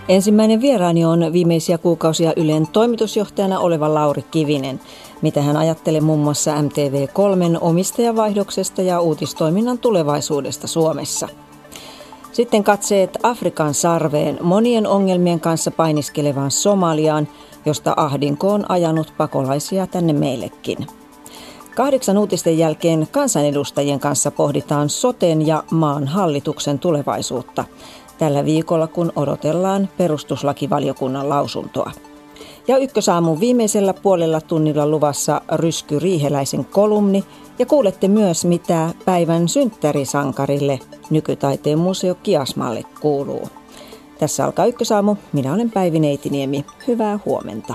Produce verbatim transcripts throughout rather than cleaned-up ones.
Ensimmäinen vieraani on viimeisiä kuukausia Ylen toimitusjohtajana oleva Lauri Kivinen. Mitä hän ajattelee muun muassa M T V kolmen omistajavaihdoksesta ja uutistoiminnan tulevaisuudesta Suomessa. Sitten katseet Afrikan sarveen monien ongelmien kanssa painiskelevaan Somaliaan, josta ahdinko on ajanut pakolaisia tänne meillekin. Kahdeksan uutisten jälkeen kansanedustajien kanssa pohditaan soten ja maan hallituksen tulevaisuutta. Tällä viikolla, kun odotellaan perustuslakivaliokunnan lausuntoa. Ja Ykkösaamun viimeisellä puolella tunnilla luvassa Rysky Riiheläisen kolumni. Ja kuulette myös, mitä päivän synttärisankarille Nykytaiteen museo Kiasmalle kuuluu. Tässä alkaa Ykkösaamu. Minä olen Päivi Neitiniemi. Hyvää huomenta.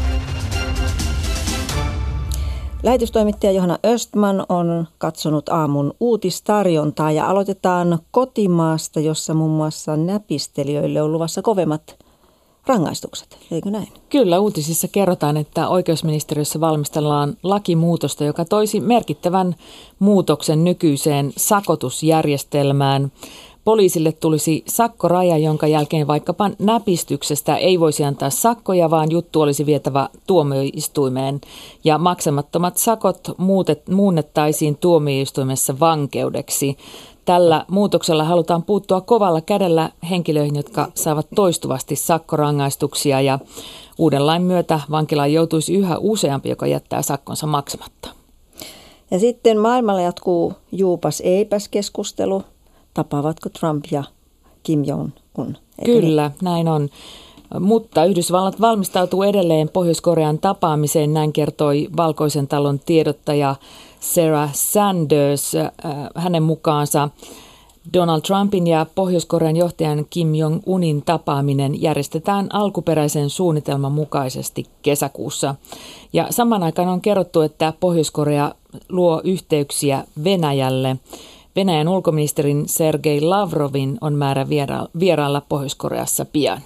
Lähetystoimittaja Johanna Östman on katsonut aamun uutistarjontaa ja aloitetaan kotimaasta, jossa muun muassa näpistelijöille on luvassa kovemmat rangaistukset. Eikö näin? Kyllä, uutisissa kerrotaan, että oikeusministeriössä valmistellaan lakimuutosta, joka toisi merkittävän muutoksen nykyiseen sakotusjärjestelmään. Poliisille tulisi sakkoraja, jonka jälkeen vaikkapa näpistyksestä ei voisi antaa sakkoja, vaan juttu olisi vietävä tuomioistuimeen. Ja maksamattomat sakot muutet, muunnettaisiin tuomioistuimessa vankeudeksi. Tällä muutoksella halutaan puuttua kovalla kädellä henkilöihin, jotka saavat toistuvasti sakkorangaistuksia. Ja uuden lain myötä vankilaan joutuisi yhä useampi, joka jättää sakkonsa maksamatta. Ja sitten maailmalla jatkuu juupas eipäs keskustelu. Tapaavatko Trump ja Kim Jong-un? Kyllä, niin? Näin on. Mutta Yhdysvallat valmistautuu edelleen Pohjois-Korean tapaamiseen, näin kertoi Valkoisen talon tiedottaja Sarah Sanders. Hänen mukaansa Donald Trumpin ja Pohjois-Korean johtajan Kim Jong-unin tapaaminen järjestetään alkuperäisen suunnitelman mukaisesti kesäkuussa. Ja saman aikaan on kerrottu, että Pohjois-Korea luo yhteyksiä Venäjälle. Venäjän ulkoministerin Sergei Lavrovin on määrä vierailla Pohjois-Koreassa pian.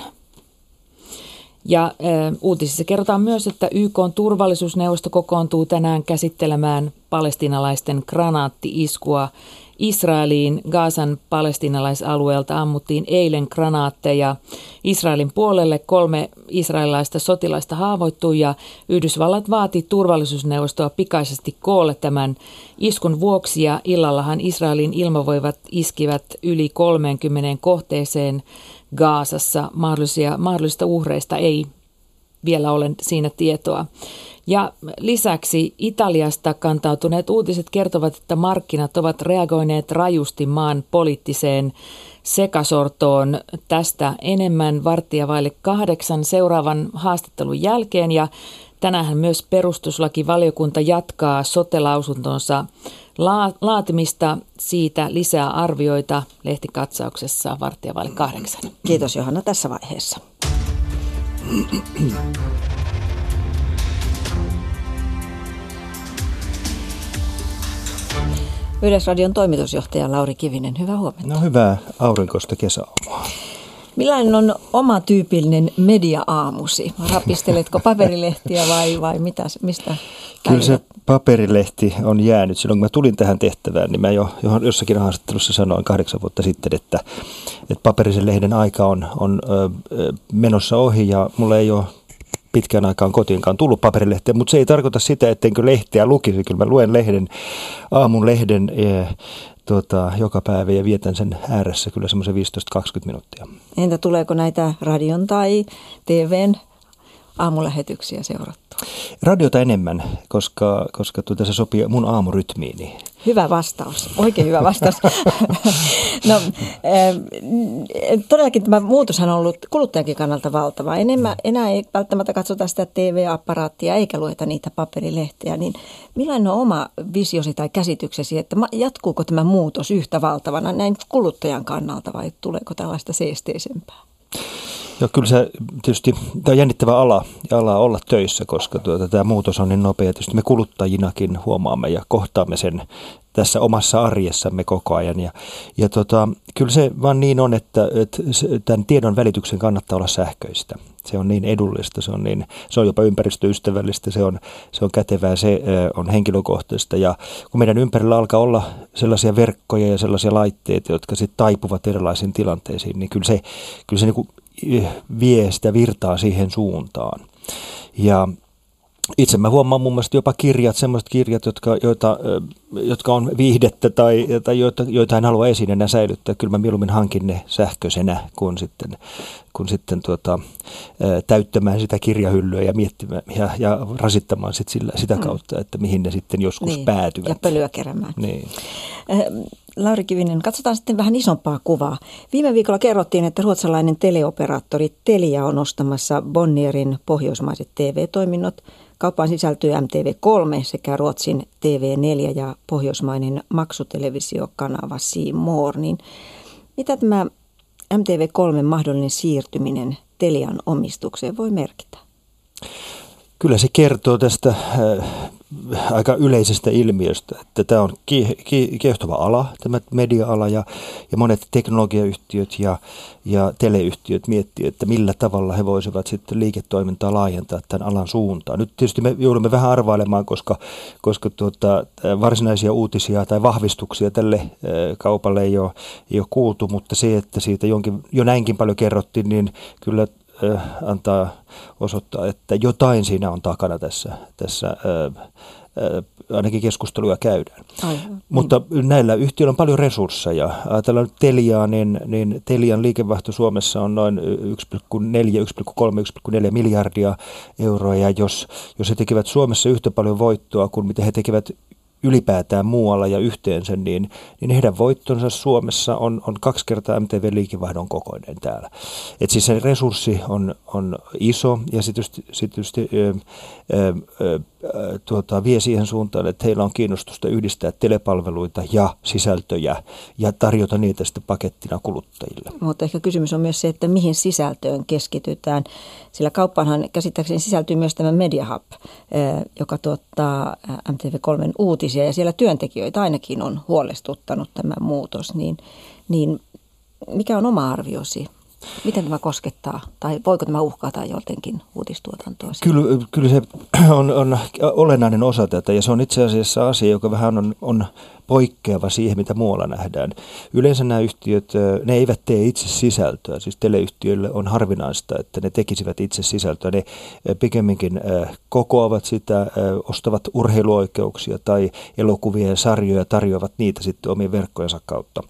Ja ä, uutisissa kerrotaan myös, että Y K:n turvallisuusneuvosto kokoontuu tänään käsittelemään palestiinalaisten granaatti-iskua Israeliin. Gazan palestiinalaisalueelta ammuttiin eilen granaatteja. Israelin puolelle kolme israelilaista sotilaista haavoittui ja Yhdysvallat vaati turvallisuusneuvostoa pikaisesti koolle tämän iskun vuoksi. Ja illallahan Israelin ilmavoimat iskivät yli kolmeenkymmeneen kohteeseen Gazassa. Mahdollisia, mahdollisista uhreista ei vielä ole siinä tietoa. Ja lisäksi Italiasta kantautuneet uutiset kertovat, että markkinat ovat reagoineet rajusti maan poliittiseen sekasortoon. Tästä enemmän varttia vaille kahdeksan seuraavan haastattelun jälkeen. Ja tänään myös perustuslakivaliokunta jatkaa sote-lausuntonsa laatimista. Siitä lisää arvioita lehtikatsauksessa varttia vaille kahdeksan. Kiitos Johanna tässä vaiheessa. Yleisradion toimitusjohtaja Lauri Kivinen, hyvää huomenta. No hyvää aurinkoista kesäaamua. Millainen on oma tyypillinen media-aamusi? Rapisteletko paperilehtiä vai, vai mitä, mistä? Kyllä se paperilehti on jäänyt. Silloin kun mä tulin tähän tehtävään, niin mä jo jossakin haastattelussa sanoin kahdeksan vuotta sitten, että, että paperisen lehden aika on, on ö, menossa ohi ja mulla ei ole pitkään aikaan kotiinkaan tullut paperilehtiä, mutta se ei tarkoita sitä, ettenkö lehteä lukisi. Kyllä mä luen lehden, aamun lehden e, tota, joka päivä ja vietän sen ääressä kyllä semmoisen viisitoista kaksikymmentä minuuttia. Entä tuleeko näitä radion tai T V:n aamulähetyksiä seurattua? Radiota enemmän, koska, koska tuota se sopii mun aamurytmiini. Hyvä vastaus, oikein hyvä vastaus. No, äh, todellakin tämä muutoshan on ollut kuluttajankin kannalta valtava. Enemmän, enää ei välttämättä katsota sitä T V-apparaattia eikä lueta niitä paperilehtejä. Niin millainen on oma visiosi tai käsityksesi, että jatkuuko tämä muutos yhtä valtavana näin kuluttajan kannalta vai tuleeko tällaista seesteisempää? Joo, kyllä se tietysti, tämä on jännittävä ala ja ala olla töissä, koska tuota, tämä muutos on niin nopea. Tietysti me kuluttajinakin huomaamme ja kohtaamme sen tässä omassa arjessamme koko ajan. Ja, ja tota, kyllä se vaan niin on, että, että tämän tiedon välityksen kannattaa olla sähköistä. Se on niin edullista, se on, niin, se on jopa ympäristöystävällistä, se on, se on kätevää, se on henkilökohtaista. Ja kun meidän ympärillä alkaa olla sellaisia verkkoja ja sellaisia laitteita, jotka sitten taipuvat erilaisiin tilanteisiin, niin kyllä se, kyllä se niin kuin vie sitä virtaa siihen suuntaan. Ja itse mä huomaan mun mielestä jopa kirjat, semmoiset kirjat, jotka, joita, jotka on viihdettä tai, tai joita, joita en halua esineenä säilyttää. Kyllä mä mieluummin hankin ne sähköisenä, kun sitten, kun sitten tuota, täyttämään sitä kirjahyllyä ja miettimään ja, ja rasittamaan sit sillä, sitä kautta, että mihin ne sitten joskus niin, päätyvät. Ja pölyä keräämään. Niin. Lauri Kivinen, katsotaan sitten vähän isompaa kuvaa. Viime viikolla kerrottiin, että ruotsalainen teleoperaattori Telia on ostamassa Bonnierin pohjoismaiset T V-toiminnot. Kauppaan sisältyy M T V kolme sekä Ruotsin T V neljä ja pohjoismainen maksutelevisiokanava C More. Niin mitä tämä M T V kolme mahdollinen siirtyminen Telian omistukseen voi merkitä? Kyllä se kertoo tästä äh, aika yleisestä ilmiöstä, että tämä on kie, kie, kiehtova ala, tämä media-ala ja, ja monet teknologiayhtiöt ja, ja teleyhtiöt miettii, että millä tavalla he voisivat sitten liiketoimintaa laajentaa tämän alan suuntaan. Nyt tietysti me joudumme vähän arvailemaan, koska, koska tuota, varsinaisia uutisia tai vahvistuksia tälle äh, kaupalle ei ole, ei ole kuultu, mutta se, että siitä jonkin, jo näinkin paljon kerrottiin, niin kyllä antaa osoittaa, että jotain siinä on takana tässä, tässä ää, ää, ainakin keskusteluja käydään. Aivan. Mutta näillä yhtiöillä on paljon resursseja. Ajatellaan nyt Teliaa, niin, niin Telian liikevaihto Suomessa on noin yksi pilkku neljä, yksi pilkku kolme, yksi pilkku neljä miljardia euroa, ja jos, jos he tekevät Suomessa yhtä paljon voittoa kuin mitä he tekevät ylipäätään muualla ja yhteensä, niin, niin heidän voittonsa Suomessa on, on kaksi kertaa M T V-liikevaihdon kokoinen täällä. Et siis se resurssi on, on iso ja sitten sit tietysti ö, ö, ö, tuota, vie siihen suuntaan, että heillä on kiinnostusta yhdistää telepalveluita ja sisältöjä ja tarjota niitä sitten pakettina kuluttajille. Mutta ehkä kysymys on myös se, että mihin sisältöön keskitytään, sillä kauppaanhan käsittääkseni sisältyy myös tämä Media Hub, joka tuottaa M T V kolmen uutisia ja siellä työntekijöitä ainakin on huolestuttanut tämä muutos, niin, niin mikä on oma arviosi? Miten tämä koskettaa tai voiko tämä uhkata jotenkin uutistuotantoa? Kyllä, kyllä se on, on olennainen osa tätä ja se on itse asiassa asia, joka vähän on, on poikkeava siihen, mitä muualla nähdään. Yleensä nämä yhtiöt, ne eivät tee itse sisältöä. Siis teleyhtiöille on harvinaista, että ne tekisivät itse sisältöä. Ne pikemminkin kokoavat sitä, ostavat urheiluoikeuksia tai elokuvia ja sarjoja, tarjoavat niitä sitten omien verkkojensa kautta.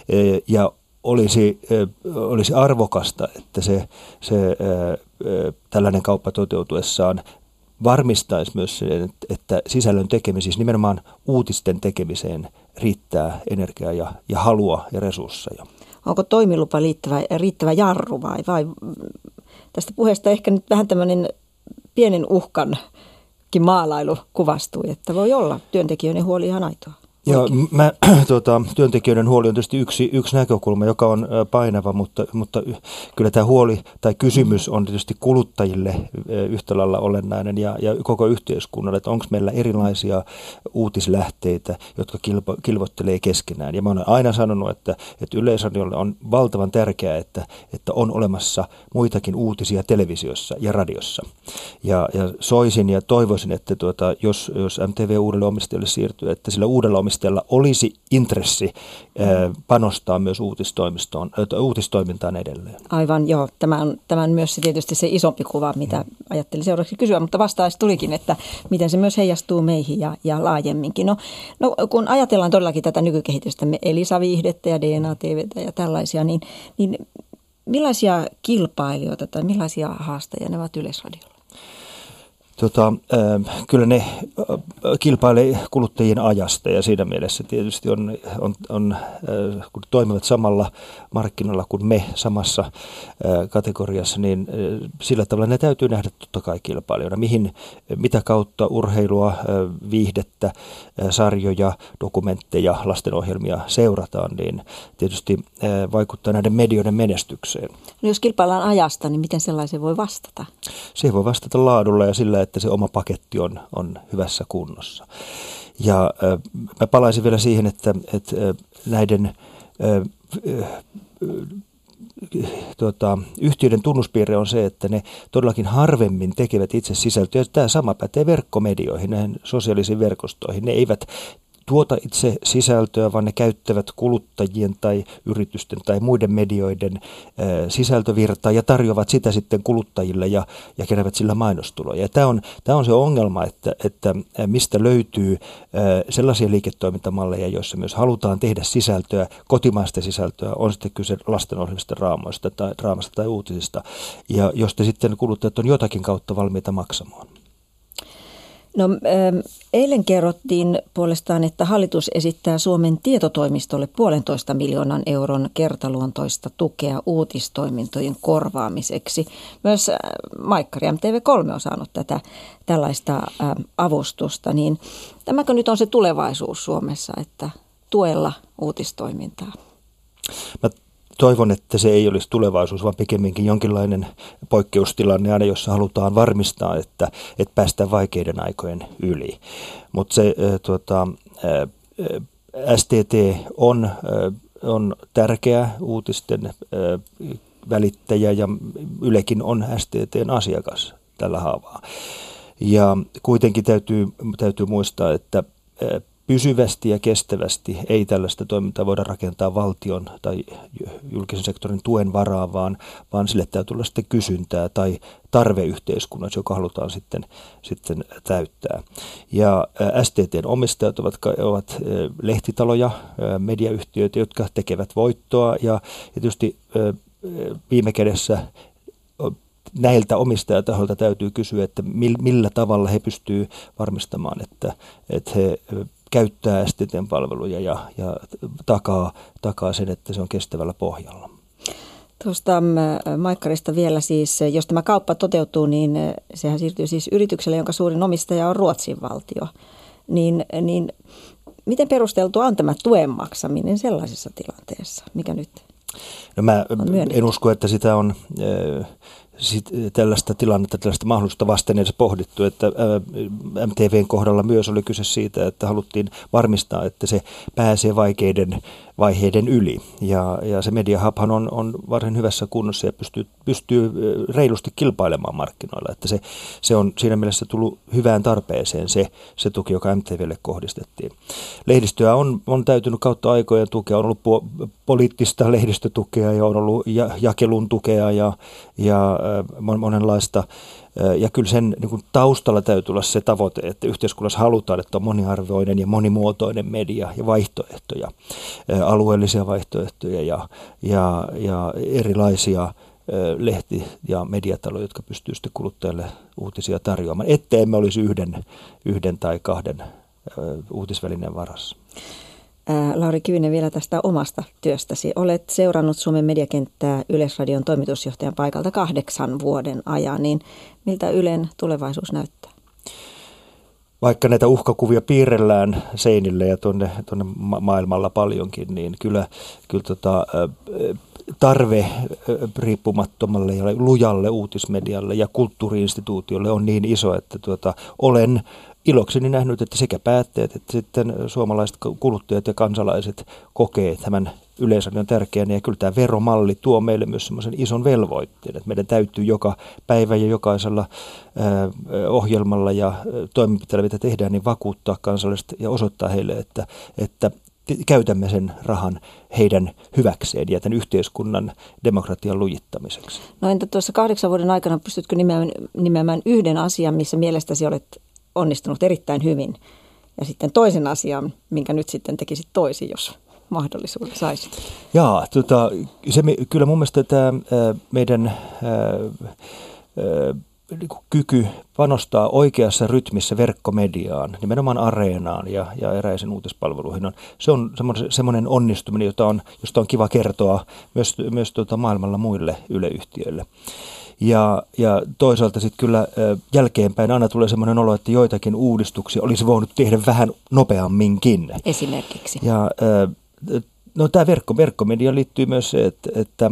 Ja Olisi, olisi arvokasta, että se, se tällainen kauppa toteutuessaan varmistaisi myös sen, että sisällön tekemiseen, siis nimenomaan uutisten tekemiseen riittää energiaa ja, ja halua ja resursseja. Onko toimilupa riittävä, riittävä jarru vai, vai tästä puheesta ehkä nyt vähän tämmöinen pienen uhkankin maalailu kuvastui, että voi olla työntekijöiden huoli ihan aitoa. Joo, mä, tuota, työntekijöiden huoli on tietysti yksi, yksi näkökulma, joka on painava, mutta, mutta kyllä tämä huoli tai kysymys on tietysti kuluttajille yhtä lailla olennainen ja, ja koko yhteiskunnalle, että onko meillä erilaisia uutislähteitä, jotka kilpo, kilvottelee keskenään. Ja mä olen aina sanonut, että, että Yleisradiolle on valtavan tärkeää, että, että on olemassa muitakin uutisia televisiossa ja radiossa. Ja, ja soisin ja toivoisin, että tuota, jos, jos M T V uudelle omistajalle siirtyy, että sillä uudella omistajalla olisi intressi panostaa myös uutistoimistoon, uutistoimintaan edelleen. Aivan, joo. Tämä on, tämä on myös tietysti se isompi kuva, mitä mm. ajattelin seuraavaksi kysyä, mutta vastaus tulikin, että miten se myös heijastuu meihin ja, ja laajemminkin. No, no, kun ajatellaan todellakin tätä nykykehitystä, Elisa-viihdettä ja D N A-T V:tä ja tällaisia, niin, niin millaisia kilpailijoita tai millaisia haastajia ne ovat Yleisradiolla? Tota, äh, kyllä ne äh, kilpailee kuluttajien ajasta ja siinä mielessä tietysti on, on, on äh, kun toimivat samalla markkinoilla kuin me samassa äh, kategoriassa, niin äh, sillä tavalla ne täytyy nähdä totta kai kilpailijoina. Mihin, mitä kautta urheilua, äh, viihdettä, äh, sarjoja, dokumentteja, lastenohjelmia seurataan, niin tietysti äh, vaikuttaa näiden medioiden menestykseen. No jos kilpaillaan ajasta, niin miten sellaisen voi vastata? Se voi vastata laadulla ja sillä, että se oma paketti on, on hyvässä kunnossa. Ja äh, mä palaisin vielä siihen, että, että äh, näiden äh, äh, tuota, yhtiöiden tunnuspiirre on se, että ne todellakin harvemmin tekevät itse sisältöä. Tämä sama pätee verkkomedioihin, näihin sosiaalisiin verkostoihin. Ne eivät tuota itse sisältöä, vaan ne käyttävät kuluttajien tai yritysten tai muiden medioiden sisältövirtaa ja tarjoavat sitä sitten kuluttajille ja, ja keräävät sillä mainostuloja. Ja tämä on, tämä on se ongelma, että, että mistä löytyy sellaisia liiketoimintamalleja, joissa myös halutaan tehdä sisältöä, kotimaista sisältöä, on sitten kyse lastenohjelmista, draamoista tai draamasta tai uutisista, ja josta sitten kuluttajat on jotakin kautta valmiita maksamaan. No, eilen kerrottiin puolestaan, että hallitus esittää Suomen tietotoimistolle puolentoista miljoonan euron kertaluontoista tukea uutistoimintojen korvaamiseksi. Myös Maikkari M T V kolme on saanut tätä tällaista avustusta. Niin tämäkö nyt on se tulevaisuus Suomessa, että tuella uutistoimintaa? Mä toivon, että se ei olisi tulevaisuus, vaan pikemminkin jonkinlainen poikkeustilanne aina, jossa halutaan varmistaa, että, että päästään vaikeiden aikojen yli. Mutta se tuota, S T T on, on tärkeä uutisten välittäjä ja Ylekin on S T T:n asiakas tällä haavaa. Ja kuitenkin täytyy, täytyy muistaa, että pysyvästi ja kestävästi ei tällaista toimintaa voida rakentaa valtion tai julkisen sektorin tuen varaa, vaan, vaan sille täytyy olla sitten kysyntää tai tarveyhteiskunnassa, joka halutaan sitten, sitten täyttää. Ja S T T:n omistajat ovat, ovat lehtitaloja, mediayhtiöitä, jotka tekevät voittoa ja, ja tietysti viime kädessä näiltä omistajatahoilta täytyy kysyä, että millä tavalla he pystyvät varmistamaan, että, että he käyttää S T T:n palveluja ja, ja takaa, takaa sen, että se on kestävällä pohjalla. Tuosta Maikkarista vielä siis, jos tämä kauppa toteutuu, niin sehän siirtyy siis yritykselle, jonka suurin omistaja on Ruotsin valtio. Niin, niin miten perusteltua on tämä tuen maksaminen sellaisessa tilanteessa, mikä nyt no mä en usko, että sitä on äh, sit, tällaista tilannetta, tällaista mahdollisuutta vasten edes pohdittu, että äh, M T V:n kohdalla myös oli kyse siitä, että haluttiin varmistaa, että se pääsee vaikeiden vaiheiden yli. Ja, ja se Media Hubhan on, on varsin hyvässä kunnossa ja pystyy, pystyy reilusti kilpailemaan markkinoilla. Että se, se on siinä mielessä tullut hyvään tarpeeseen se, se tuki, joka M T V:lle kohdistettiin. Lehdistöä on, on täytynyt kautta aikojen tukea. On ollut po, poliittista lehdistötukea ja on ollut ja, jakelun tukea ja, ja monenlaista. Ja kyllä sen niin kuin taustalla täytyy olla se tavoite, että yhteiskunnassa halutaan, että on moniarvoinen ja monimuotoinen media ja vaihtoehtoja, alueellisia vaihtoehtoja ja, ja, ja erilaisia lehti- ja mediataloja, jotka pystyvät sitten kuluttajalle uutisia tarjoamaan, ettei emme olisi yhden, yhden tai kahden uutisvälineen varassa. Lauri Kivinen, vielä tästä omasta työstäsi. Olet seurannut Suomen mediakenttää Yleisradion toimitusjohtajan paikalta kahdeksan vuoden ajan, niin miltä Ylen tulevaisuus näyttää? Vaikka näitä uhkakuvia piirrellään seinille ja tuonne, tuonne ma- maailmalla paljonkin, niin kyllä, kyllä tota, tarve riippumattomalle ja lujalle uutismedialle ja kulttuuriinstituutiolle on niin iso, että tuota, olen ilokseni nähnyt, että sekä päättäjät että sitten suomalaiset kuluttajat ja kansalaiset kokee tämän Yleisradion tärkeänä. Ja kyllä tämä veromalli tuo meille myös semmoisen ison velvoitteen, että meidän täytyy joka päivä ja jokaisella ää, ohjelmalla ja toimenpiteellä, mitä tehdään, niin vakuuttaa kansalaiset ja osoittaa heille, että, että käytämme sen rahan heidän hyväkseen ja tämän yhteiskunnan demokratian lujittamiseksi. No entä tuossa kahdeksan vuoden aikana pystytkö nimeämään, nimeämään yhden asian, missä mielestäsi olet onnistunut erittäin hyvin, ja sitten toisen asian, minkä nyt sitten tekisit toisin, jos mahdollisuuden saisit? Jaa, tota, se, kyllä mun mielestä tämä meidän ää, ää, kyky panostaa oikeassa rytmissä verkkomediaan, nimenomaan Areenaan ja, ja eräisiin uutispalveluihin, on, se on semmoinen onnistuminen, jota on, josta on kiva kertoa myös, myös tuota maailmalla muille yleyhtiöille. Ja, ja toisaalta sitten kyllä jälkeenpäin aina tulee semmoinen olo, että joitakin uudistuksia olisi voinut tehdä vähän nopeamminkin. Esimerkiksi? Ja no tämä verkko, verkkomedia liittyy myös se, että, että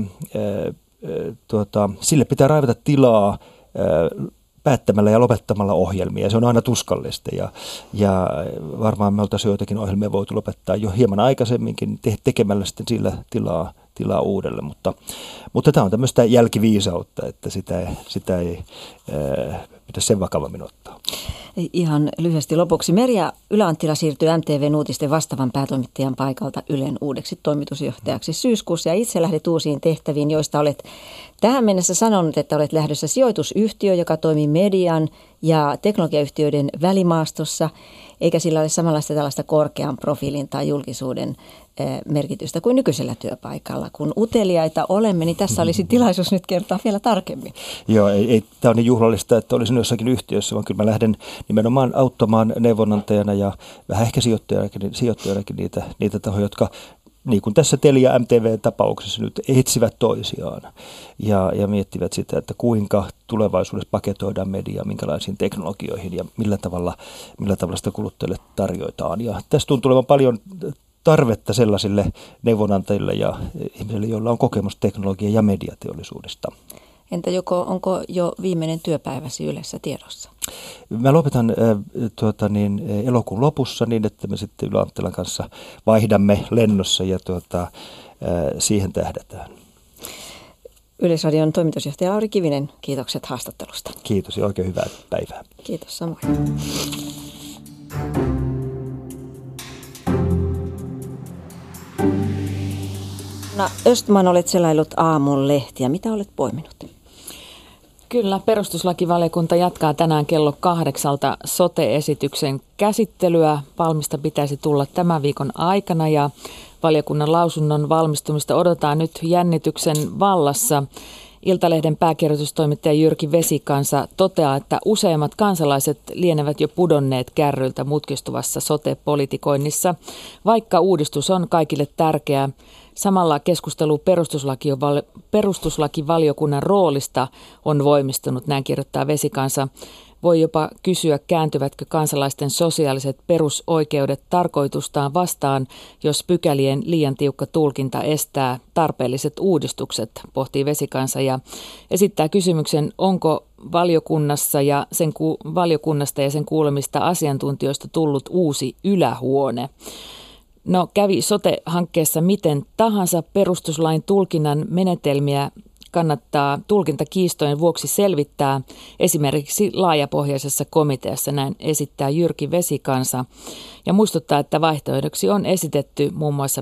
tuota, sille pitää raivata tilaa päättämällä ja lopettamalla ohjelmia. Se on aina tuskallista ja, ja varmaan me oltaisiin joitakin ohjelmia voitu lopettaa jo hieman aikaisemminkin te- tekemällä sitten sillä tilaa, tilaa uudelle, mutta, mutta tämä on tämmöistä jälkiviisautta, että sitä, sitä ei ää, pitäisi sen vakavammin ottaa. Ihan lyhyesti lopuksi. Merja Ylä-Anttila siirtyy M T V:n uutisten vastaavan päätoimittajan paikalta Ylen uudeksi toimitusjohtajaksi syyskuussa ja itse lähdit uusiin tehtäviin, joista olet tähän mennessä sanonut, että olet lähdössä sijoitusyhtiö, joka toimii median ja teknologiayhtiöiden välimaastossa, eikä sillä ole samanlaista tällaista korkean profiilin tai julkisuuden merkitystä kuin nykyisellä työpaikalla. Kun uteliaita olemme, niin tässä olisi tilaisuus nyt kertoa vielä tarkemmin. Joo, ei, ei tämä on niin juhlallista, että olisin jossakin yhtiössä, vaan kyllä mä lähden nimenomaan auttamaan neuvonantajana ja vähän ehkä sijoittajanakin, sijoittajanakin niitä, niitä tahoja, jotka niin kuin tässä Telia M T V-tapauksessa nyt etsivät toisiaan ja, ja miettivät sitä, että kuinka tulevaisuudessa paketoidaan mediaa, minkälaisiin teknologioihin ja millä tavalla, millä tavalla sitä kuluttajille tarjoitaan. Ja tässä tuntuu olevan paljon tarvetta sellaisille neuvonantajille ja ihmisille, joilla on kokemus teknologia- ja mediateollisuudesta. Entä joko, onko jo viimeinen työpäiväsi Ylessä tiedossa? Mä lopetan äh, tuota, niin, elokuun lopussa niin, että me sitten Ylä-Anttilan kanssa vaihdamme lennossa ja tuota, äh, siihen tähdätään. Yleisradion toimitusjohtaja Lauri Kivinen, kiitokset haastattelusta. Kiitos ja oikein hyvää päivää. Kiitos samoin. Anna Östman, olet selaillut aamun lehtiä. Mitä olet poiminut? Kyllä, perustuslakivaliokunta jatkaa tänään kello kahdeksalta sote-esityksen käsittelyä. Valmista pitäisi tulla tämän viikon aikana ja valiokunnan lausunnon valmistumista odotetaan nyt jännityksen vallassa. Iltalehden pääkirjoitustoimittaja Jyrki Vesikansa toteaa, että useimmat kansalaiset lienevät jo pudonneet kärryltä mutkistuvassa sote-politikoinnissa, vaikka uudistus on kaikille tärkeä. Samalla keskustelu perustuslakivaliokunnan roolista on voimistunut, näin kirjoittaa Vesikansa. Voi jopa kysyä, kääntyvätkö kansalaisten sosiaaliset perusoikeudet tarkoitustaan vastaan, jos pykälien liian tiukka tulkinta estää tarpeelliset uudistukset, pohtii Vesikansa ja esittää kysymyksen, onko valiokunnassa ja sen ku, valiokunnasta ja sen kuulemista asiantuntijoista tullut uusi ylähuone. No kävi sote-hankkeessa miten tahansa, perustuslain tulkinnan menetelmiä kannattaa tulkintakiistojen vuoksi selvittää esimerkiksi laajapohjaisessa komiteassa, näin esittää Jyrki Vesikansa ja muistuttaa, että vaihtoehdoksi on esitetty muun muassa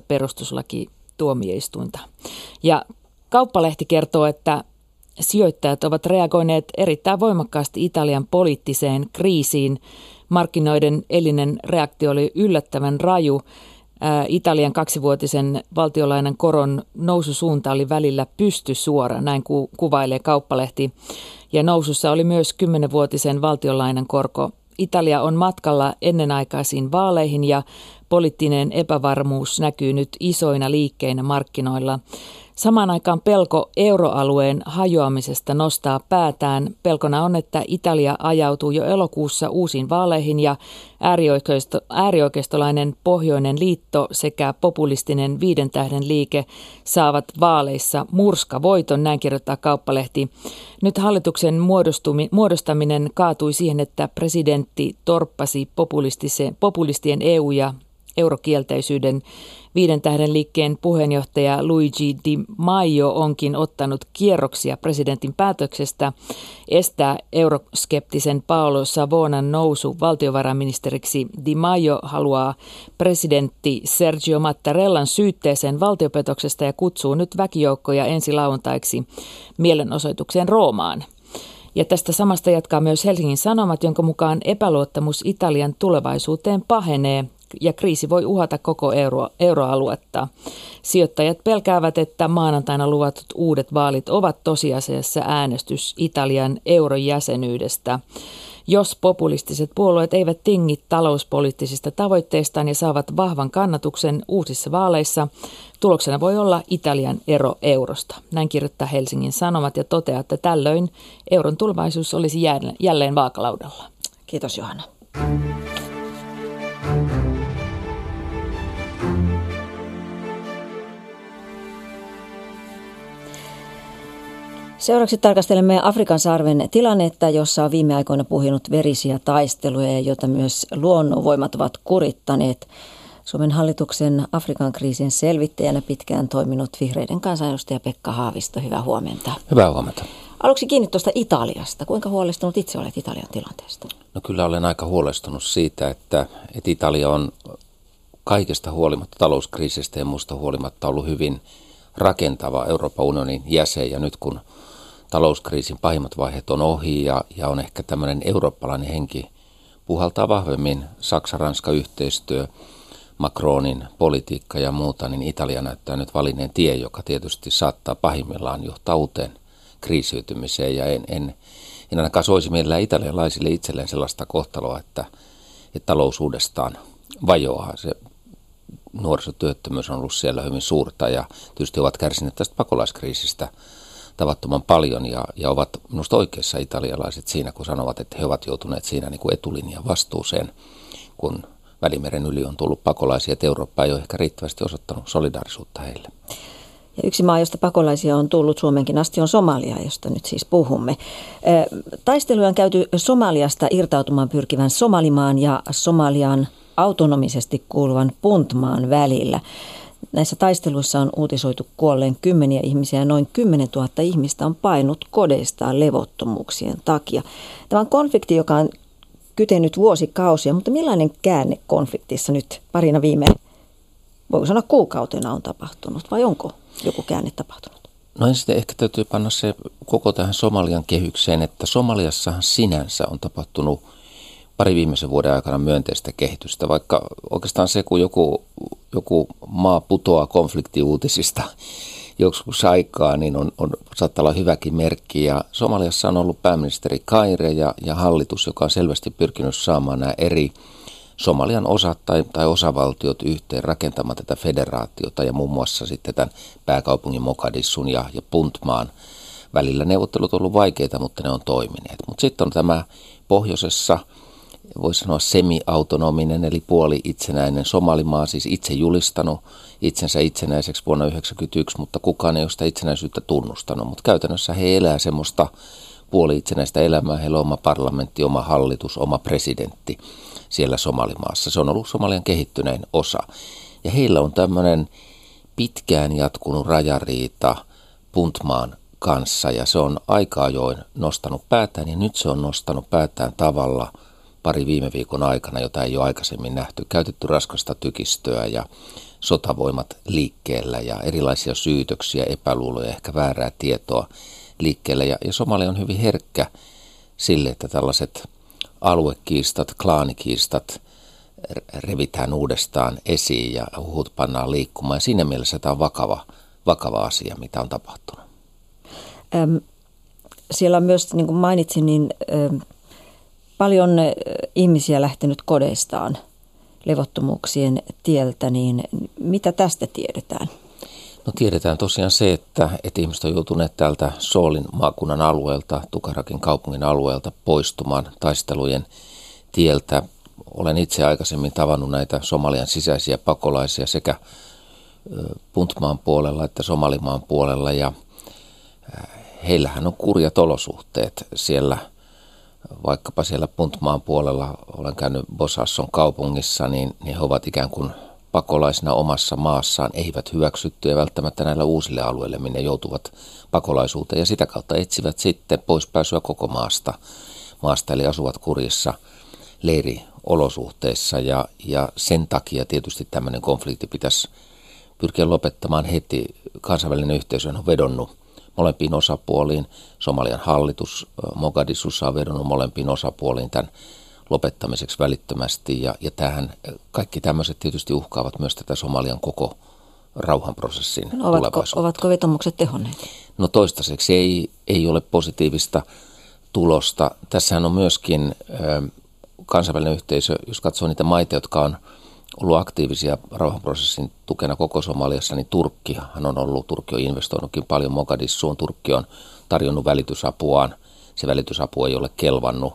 perustuslakituomioistuinta. Ja Kauppalehti kertoo, että sijoittajat ovat reagoineet erittäin voimakkaasti Italian poliittiseen kriisiin. Markkinoiden elinen reaktio oli yllättävän raju. Italian kaksivuotisen valtiolainan koron noususuunta oli välillä pystysuora, näin ku- kuvailee Kauppalehti. Ja nousussa oli myös kymmenvuotisen valtiolainan korko. Italia on matkalla ennenaikaisiin vaaleihin ja poliittinen epävarmuus näkyy nyt isoina liikkeinä markkinoilla. Samaan aikaan pelko euroalueen hajoamisesta nostaa päätään. Pelkona on, että Italia ajautuu jo elokuussa uusiin vaaleihin ja äärioikeisto, äärioikeistolainen Pohjoinen liitto sekä populistinen Viiden tähden liike saavat vaaleissa murskavoiton, näin kirjoittaa Kauppalehti. Nyt hallituksen muodostaminen kaatui siihen, että presidentti torppasi populistien E U- ja eurokielteisyyden. Viiden tähden liikkeen puheenjohtaja Luigi Di Maio onkin ottanut kierroksia presidentin päätöksestä estää euroskeptisen Paolo Savonan nousu valtiovarainministeriksi. Di Maio haluaa presidentti Sergio Mattarellan syytteeseen valtiopetoksesta ja kutsuu nyt väkijoukkoja ensi lauantaiksi mielenosoitukseen Roomaan. Ja tästä samasta jatkaa myös Helsingin Sanomat, jonka mukaan epäluottamus Italian tulevaisuuteen pahenee ja kriisi voi uhata koko euro, euroaluetta. Sijoittajat pelkäävät, että maanantaina luvatut uudet vaalit ovat tosiasiassa äänestys Italian eurojäsenyydestä. Jos populistiset puolueet eivät tingi talouspoliittisista tavoitteistaan ja saavat vahvan kannatuksen uusissa vaaleissa, tuloksena voi olla Italian ero eurosta. Näin kirjoittaa Helsingin Sanomat ja toteaa, että tällöin euron tulevaisuus olisi jälleen vaakalaudalla. Kiitos Johanna. Seuraavaksi tarkastelemme Afrikan sarven tilannetta, jossa on viime aikoina puhinut verisiä taisteluja, joita myös luonnonvoimat ovat kurittaneet. Suomen hallituksen Afrikan kriisin selvittäjänä pitkään toiminut vihreiden kansanedustaja Pekka Haavisto. Hyvää huomenta. Hyvää huomenta. Aluksi kiinni tuosta Italiasta. Kuinka huolestunut itse olet Italian tilanteesta? No kyllä olen aika huolestunut siitä, että, että Italia on kaikesta huolimatta talouskriisistä ja muusta huolimatta ollut hyvin rakentava Euroopan unionin jäsen. Ja nyt kun talouskriisin pahimmat vaiheet on ohi ja, ja on ehkä tämmöinen eurooppalainen henki puhaltaa vahvemmin Saksa-Ranska-yhteistyö, Macronin politiikka ja muuta, niin Italia näyttää nyt valinneen tie, joka tietysti saattaa pahimmillaan johtaa uuteen kriisiytymiseen. Ja en, en, en ainakaan soisi mielellään italialaisille itselleen sellaista kohtaloa, että, että talous uudestaan vajoaa. Se nuorisotyöttömyys on ollut siellä hyvin suurta ja tietysti ovat kärsineet tästä pakolaiskriisistä tavattoman paljon ja, ja ovat minusta oikeassa italialaiset siinä, kun sanovat, että he ovat joutuneet siinä niin kuin etulinjan vastuuseen, kun Välimeren yli on tullut pakolaisia, että Eurooppa ei ole ehkä riittävästi osoittanut solidaarisuutta heille. Ja yksi maa, josta pakolaisia on tullut Suomenkin asti, on Somalia, josta nyt siis puhumme. Taisteluja on käyty Somaliasta irtautumaan pyrkivän Somalimaan ja Somaliaan autonomisesti kuuluvan Puntmaan välillä. Näissä taisteluissa on uutisoitu kuolleen kymmeniä ihmisiä ja noin kymmenen tuhatta ihmistä on painut kodeistaan levottomuuksien takia. Tämä on konflikti, joka on kytenyt vuosikausia, mutta millainen käänne konfliktissa nyt parina viime, voiko sanoa kuukautena on tapahtunut vai onko joku käänne tapahtunut? No ensin ehkä täytyy panna se koko tähän Somalian kehykseen, että Somaliassahan sinänsä on tapahtunut pari viimeisen vuoden aikana myönteistä kehitystä, vaikka oikeastaan se, kun joku, joku maa putoaa konfliktiuutisista joskus aikaa, niin on, on, saattaa olla hyväkin merkki. Ja Somaliassa on ollut pääministeri Kaire ja, ja hallitus, joka on selvästi pyrkinyt saamaan nämä eri Somalian osat tai, tai osavaltiot yhteen rakentamaan tätä federaatiota ja muun muassa sitten tämän pääkaupungin Mogadishun ja, ja Puntmaan välillä. Neuvottelut on ollut vaikeita, mutta ne on toimineet. Mutta sitten on tämä pohjoisessa, voisi sanoa semi-autonominen eli puoli itsenäinen Somalimaa, siis itse julistanut itsensä itsenäiseksi vuonna yhdeksänkymmentäyksi, mutta kukaan ei ole sitä itsenäisyyttä tunnustanut. Mutta käytännössä he elää semmoista puoli itsenäistä elämää, heillä on oma parlamentti, oma hallitus, oma presidentti siellä Somalimaassa. Se on ollut Somalian kehittynein osa. Ja heillä on tämmöinen pitkään jatkunut rajariita Puntmaan kanssa ja se on aika ajoin nostanut päätään ja nyt se on nostanut päätään tavalla pari viime viikon aikana, jota ei ole aikaisemmin nähty. Käytetty raskasta tykistöä ja sotavoimat liikkeellä ja erilaisia syytöksiä, epäluuloja, ehkä väärää tietoa liikkeellä. Ja, ja Somalia on hyvin herkkä sille, että tällaiset aluekiistat, klaanikiistat revitään uudestaan esiin ja huhut pannaan liikkumaan. Ja siinä mielessä tämä on vakava, vakava asia, mitä on tapahtunut. Ähm, siellä on myös, niin kuin mainitsin, niin ähm, paljon ihmisiä lähtenyt kodeistaan levottomuuksien tieltä, niin mitä tästä tiedetään? No tiedetään tosiaan se, että, että ihmiset on joutuneet täältä Soolin maakunnan alueelta, Tukarakin kaupungin alueelta poistumaan taistelujen tieltä. Olen itse aikaisemmin tavannut näitä Somalian sisäisiä pakolaisia sekä Puntmaan puolella että Somalimaan puolella ja heillähän on kurjat olosuhteet siellä. Vaikkapa siellä Puntmaan puolella, olen käynyt Bosasson kaupungissa, niin, niin he ovat ikään kuin pakolaisina omassa maassaan, eivät hyväksyttyjä välttämättä näillä uusille alueille, minne joutuvat pakolaisuuteen ja sitä kautta etsivät sitten poispääsyä koko maasta, maasta eli asuvat kurjissa leiriolosuhteissa ja, ja sen takia tietysti tämmöinen konflikti pitäisi pyrkiä lopettamaan heti. Kansainvälinen yhteisö on vedonnut molempiin osapuoliin. Somalian hallitus Mogadishussa on vedonnut molempiin osapuoliin tämän lopettamiseksi välittömästi. Ja, ja tähän, kaikki tämmöiset tietysti uhkaavat myös tätä Somalian koko rauhanprosessin no, ovatko, tulevaisuutta. Ovatko vetomukset tehonneet? No toistaiseksi ei, ei ole positiivista tulosta. Tässähän on myöskin ö, kansainvälinen yhteisö, jos katsoo niitä maita, jotka on ollut aktiivisia rauhanprosessin tukena koko Somaliassa, niin Turkkihan on ollut, Turkki on investoinutkin paljon Mogadishuun, Turkki on tarjonnut välitysapuaan, se välitysapu ei ole kelvannut.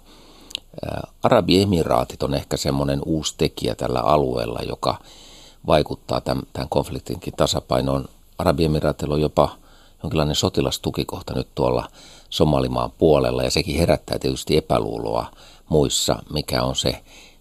Arabiemiraatit on ehkä semmoinen uusi tekijä tällä alueella, joka vaikuttaa tämän, tämän konfliktinkin tasapainoon. Arabiemiraateilla on jopa jonkinlainen sotilastukikohta nyt tuolla Somalimaan puolella ja sekin herättää tietysti epäluuloa muissa, mikä on se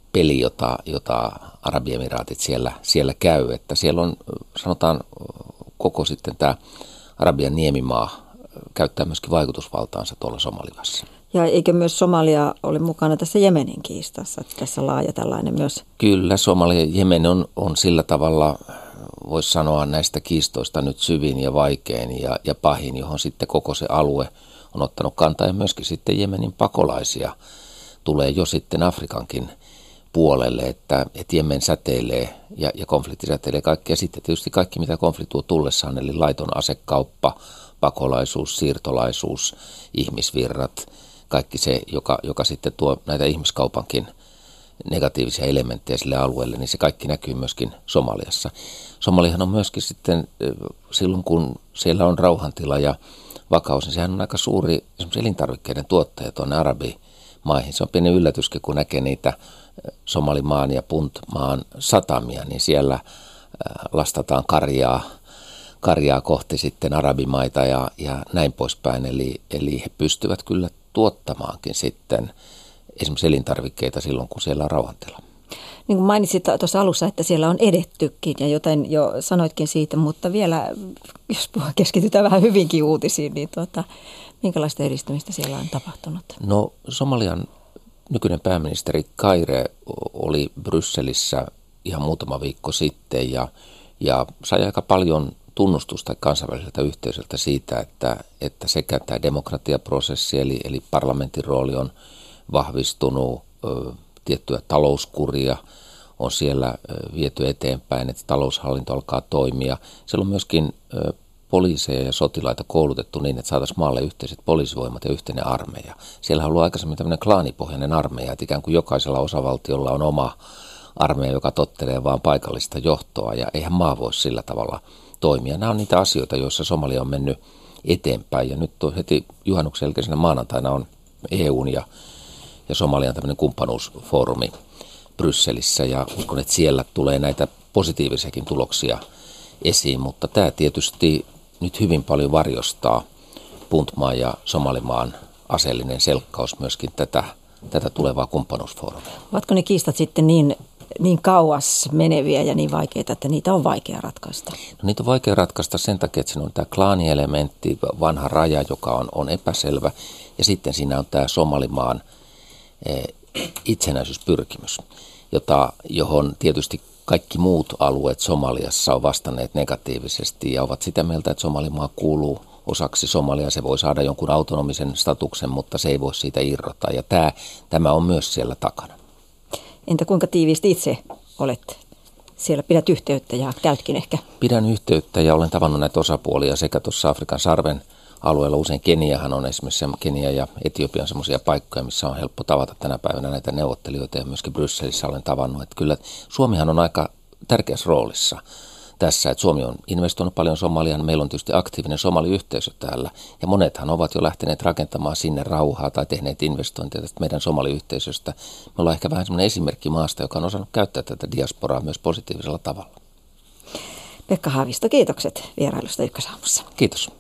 peli, jota, jota Arabiemiraatit siellä, siellä käy. Että siellä on, sanotaan, koko sitten tämä Arabian niemimaa käyttää myöskin vaikutusvaltaansa tuolla Somaliassa. Ja eikö myös Somalia ole mukana tässä Jemenin kiistassa, tässä laaja tällainen myös? Kyllä, Somalia ja Jemen on, on sillä tavalla, voisi sanoa, näistä kiistoista nyt syvin ja vaikein ja, ja pahin, johon sitten koko se alue on ottanut kantaa. Ja myöskin sitten Jemenin pakolaisia tulee jo sitten Afrikankin puolelle, että, että Jemen säteilee ja, ja konflikti säteilee kaikki. Ja sitten tietysti kaikki, mitä konflikti tuo tullessaan, eli laiton asekauppa, pakolaisuus, siirtolaisuus, ihmisvirrat, kaikki se, joka, joka sitten tuo näitä ihmiskaupankin negatiivisia elementtejä sille alueelle, niin se kaikki näkyy myöskin Somaliassa. Somaliahan on myöskin sitten silloin, kun siellä on rauhantila ja vakaus, niin sehän on aika suuri esimerkiksi elintarvikkeiden tuottaja tuonne arabimaihin. Se on pieni yllätyskin, kun näkee niitä Somalimaan ja Puntmaan satamia, niin siellä lastataan karjaa, karjaa kohti sitten arabimaita ja, ja näin poispäin. Eli, eli he pystyvät kyllä tuottamaankin sitten esimerkiksi elintarvikkeita silloin, kun siellä on rauhantila. Niin kuin mainitsit tuossa alussa, että siellä on edettykin ja joten jo sanoitkin siitä, mutta vielä, jos keskitytään vähän hyvinkin uutisiin, niin tuota, minkälaista edistymistä siellä on tapahtunut? No, Somalian nykyinen pääministeri Kaire oli Brysselissä ihan muutama viikko sitten ja, ja sai aika paljon tunnustusta kansainväliseltä yhteisöltä siitä, että, että sekä tämä demokratiaprosessi eli, eli parlamentin rooli on vahvistunut, ö, tiettyä talouskuria on siellä ö, viety eteenpäin, että taloushallinto alkaa toimia. Siellä on myöskin ö, poliiseja ja sotilaita koulutettu niin, että saataisiin maalle yhteiset poliisivoimat ja yhteinen armeija. Siellä on ollut aikaisemmin tämmöinen klaanipohjainen armeija, että ikään kuin jokaisella osavaltiolla on oma armeija, joka tottelee vaan paikallista johtoa ja eihän maa voi sillä tavalla toimia. Nämä on niitä asioita, joissa Somalia on mennyt eteenpäin ja nyt on heti juhannuksen jälkeisenä maanantaina on E U:n ja, ja Somalian tämmöinen kumppanuusfoorumi Brysselissä ja uskon, että siellä tulee näitä positiivisiakin tuloksia esiin, mutta tämä tietysti nyt hyvin paljon varjostaa Puntmaan ja Somalimaan aseellinen selkkaus myöskin tätä, tätä tulevaa kumppanuusfoorumia. Ovatko ne kiistat sitten niin, niin kauas meneviä ja niin vaikeita, että niitä on vaikea ratkaista? No, niitä on vaikea ratkaista sen takia, että siinä on tämä klaanielementti, vanha raja, joka on, on epäselvä, ja sitten siinä on tämä Somalimaan eh, itsenäisyyspyrkimys, jota, johon tietysti kaikki muut alueet Somaliassa on vastanneet negatiivisesti ja ovat sitä mieltä, että Somalimaa kuuluu osaksi Somalia. Se voi saada jonkun autonomisen statuksen, mutta se ei voi siitä irrota. Ja tämä, tämä on myös siellä takana. Entä kuinka tiiviisti itse olet siellä? Pidät yhteyttä ja käytkin ehkä? Pidän yhteyttä ja olen tavannut näitä osapuolia sekä tuossa Afrikan sarven alueella. Usein Keniahan on esimerkiksi Kenia ja Etiopia on semmoisia paikkoja, missä on helppo tavata tänä päivänä näitä neuvottelijoita ja myöskin Brysselissä olen tavannut. Että kyllä Suomihan on aika tärkeässä roolissa tässä, että Suomi on investoinut paljon Somaliaan. Meillä on tietysti aktiivinen somaliyhteisö täällä ja monethan ovat jo lähteneet rakentamaan sinne rauhaa tai tehneet investointeja tästä meidän somaliyhteisöstä. Me ollaan ehkä vähän semmoinen esimerkki maasta, joka on osannut käyttää tätä diasporaa myös positiivisella tavalla. Pekka Haavisto, kiitokset vierailusta Ykkösaamussa. Kiitos.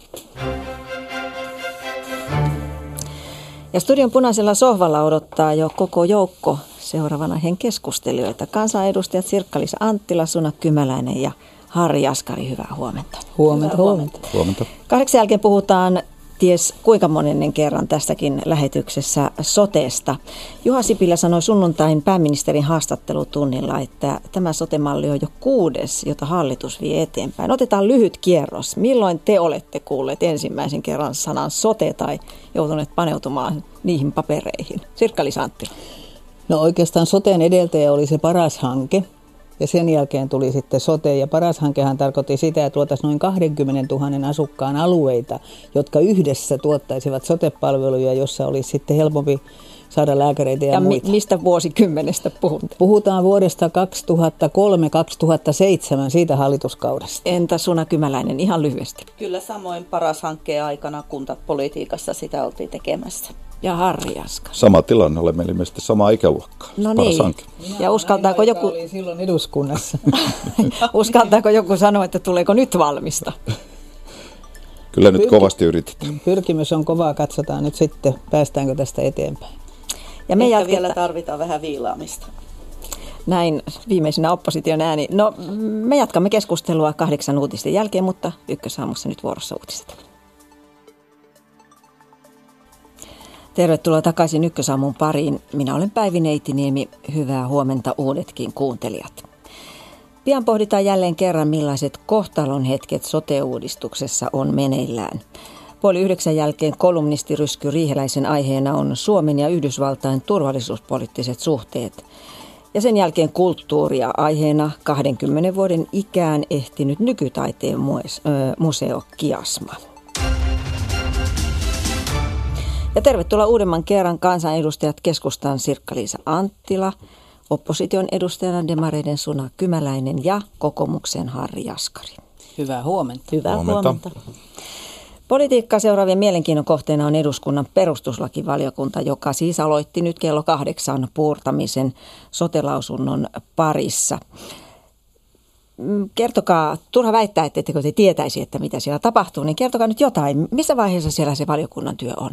Ja studion punaisella sohvalla odottaa jo koko joukko seuraavana hen keskustelijoita. Kansanedustajat Sirkka-Liisa Anttila, Suna Kymäläinen ja Harri Jaskari. Hyvää huomenta. Huomenta, huomenta. Huomenta. Kahdeksan jälkeen puhutaan ties kuinka monennen kerran tässäkin lähetyksessä sotesta. Juha Sipilä sanoi sunnuntain pääministerin haastattelutunnilla, että tämä sote-malli on jo kuudes, jota hallitus vie eteenpäin. Otetaan lyhyt kierros. Milloin te olette kuulleet ensimmäisen kerran sanan sote tai joutuneet paneutumaan niihin papereihin? Sirkka-Liisa Anttila. No oikeastaan soteen edeltäjä oli se PARAS-hanke ja sen jälkeen tuli sitten sote. Ja PARAS-hankehan tarkoitti sitä, että luotaisiin noin kaksikymmentätuhatta asukkaan alueita, jotka yhdessä tuottaisivat sote-palveluja, jossa olisi sitten helpompi saada lääkäreitä ja, ja muita. Ja mistä vuosikymmenestä puhutaan? Puhutaan vuodesta kaksituhattakolme kaksituhattaseitsemän, siitä hallituskaudesta. Entä Suna Kymäläinen, ihan lyhyesti? Kyllä samoin PARAS-hankkeen aikana kuntapolitiikassa sitä oltiin tekemässä. Ja Harri Jaskari. Sama tilanne, olemme ilmeisesti samaa ikäluokkaa. No niin. Ja uskaltaako joku... Oli silloin eduskunnassa. Uskaltaako joku sanoa, että tuleeko nyt valmista? Kyllä nyt Pyrki... kovasti yritetään. Pyrkimys on kovaa, katsotaan nyt sitten, päästäänkö tästä eteenpäin. Ja me jatketaan... vielä tarvitaan vähän viilaamista. Näin viimeisenä opposition ääni. No, me jatkamme keskustelua kahdeksan uutisten jälkeen, mutta Ykkösaamussa nyt vuorossa uutiset. Tervetuloa takaisin Ykkösaamun pariin. Minä olen Päivi Neitiniemi. Hyvää huomenta uudetkin kuuntelijat. Pian pohditaan jälleen kerran, millaiset kohtalon hetket sote-uudistuksessa on meneillään. Puoli yhdeksän jälkeen kolumnisti Rysky Riiheläisen aiheena on Suomen ja Yhdysvaltain turvallisuuspoliittiset suhteet. Ja sen jälkeen kulttuuria aiheena kahdenkymmenen vuoden ikään ehtinyt nykytaiteen museo Kiasma. Ja tervetuloa uudemman kerran kansanedustajat keskustan Sirkka-Liisa Anttila, opposition edustajana demareiden Suna Kymäläinen ja kokoomuksen Harri Jaskari. Hyvää huomenta. Hyvää huomenta. huomenta. Politiikkaa seuraavien mielenkiinnon kohteena on eduskunnan perustuslakivaliokunta, joka siis aloitti nyt kello kahdeksan puurtamisen sote-lausunnon parissa. Kertokaa, turha väittää, etteikö te tietäisi, että mitä siellä tapahtuu, niin kertokaa nyt jotain. Missä vaiheessa siellä se valiokunnan työ on?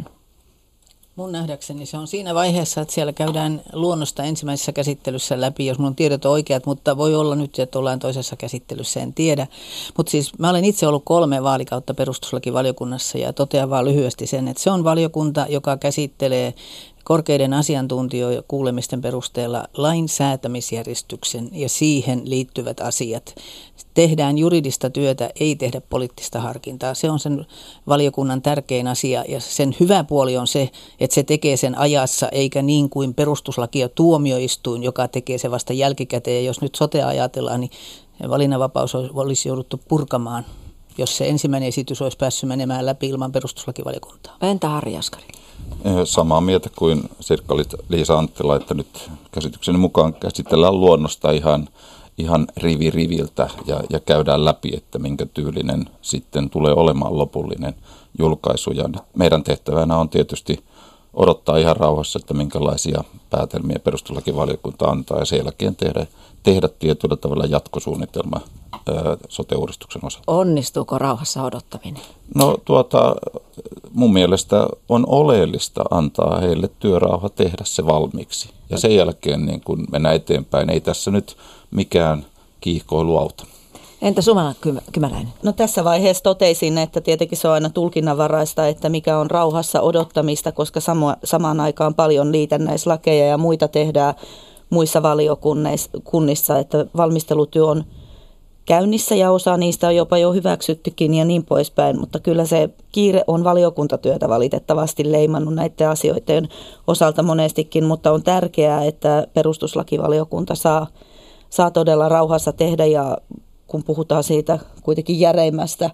Mun nähdäkseni se on siinä vaiheessa, että siellä käydään luonnosta ensimmäisessä käsittelyssä läpi, jos mun tiedot on oikeat, mutta voi olla nyt, että ollaan toisessa käsittelyssä, en tiedä. Mutta siis mä olen itse ollut kolme vaalikautta perustuslakivaliokunnassa ja totean vaan lyhyesti sen, että se on valiokunta, joka käsittelee korkeiden asiantuntijoiden kuulemisten perusteella lain säätämisjärjestyksen ja siihen liittyvät asiat. Tehdään juridista työtä, ei tehdä poliittista harkintaa. Se on sen valiokunnan tärkein asia ja sen hyvä puoli on se, että se tekee sen ajassa eikä niin kuin perustuslaki ja tuomioistuin, joka tekee se vasta jälkikäteen. Ja jos nyt sote ajatellaan, niin valinnanvapaus olisi jouduttu purkamaan, jos se ensimmäinen esitys olisi päässyt menemään läpi ilman perustuslakivaliokuntaa. Entä Harri Jaskari? Samaa mieltä kuin Sirkka-Liisa Anttila, että nyt käsitykseni mukaan käsitellään luonnosta ihan, ihan rivi riviltä ja, ja käydään läpi, että minkä tyylinen sitten tulee olemaan lopullinen julkaisu. Ja meidän tehtävänä on tietysti odottaa ihan rauhassa, että minkälaisia päätelmiä perustuslakivaliokunta antaa ja sen jälkeen tehdä, tehdä tietyllä tavalla jatkosuunnitelma ää, sote-uudistuksen osalta. Onnistuuko rauhassa odottaminen? No tuota, mun mielestä on oleellista antaa heille työrauha tehdä se valmiiksi. Ja sen jälkeen niin kun mennään eteenpäin, ei tässä nyt mikään kiihkoilu auta. Entä Sumala Kymäläinen? No tässä vaiheessa totesin, että tietenkin se on aina tulkinnanvaraista, että mikä on rauhassa odottamista, koska sama, samaan aikaan paljon liitännäislakeja ja muita tehdään muissa valiokunnissa, että valmistelutyö on käynnissä ja osa niistä on jopa jo hyväksyttykin ja niin poispäin, mutta kyllä se kiire on valiokuntatyötä valitettavasti leimannut näiden asioiden osalta monestikin, mutta on tärkeää, että perustuslakivaliokunta saa, saa todella rauhassa tehdä ja kun puhutaan siitä kuitenkin järeimmästä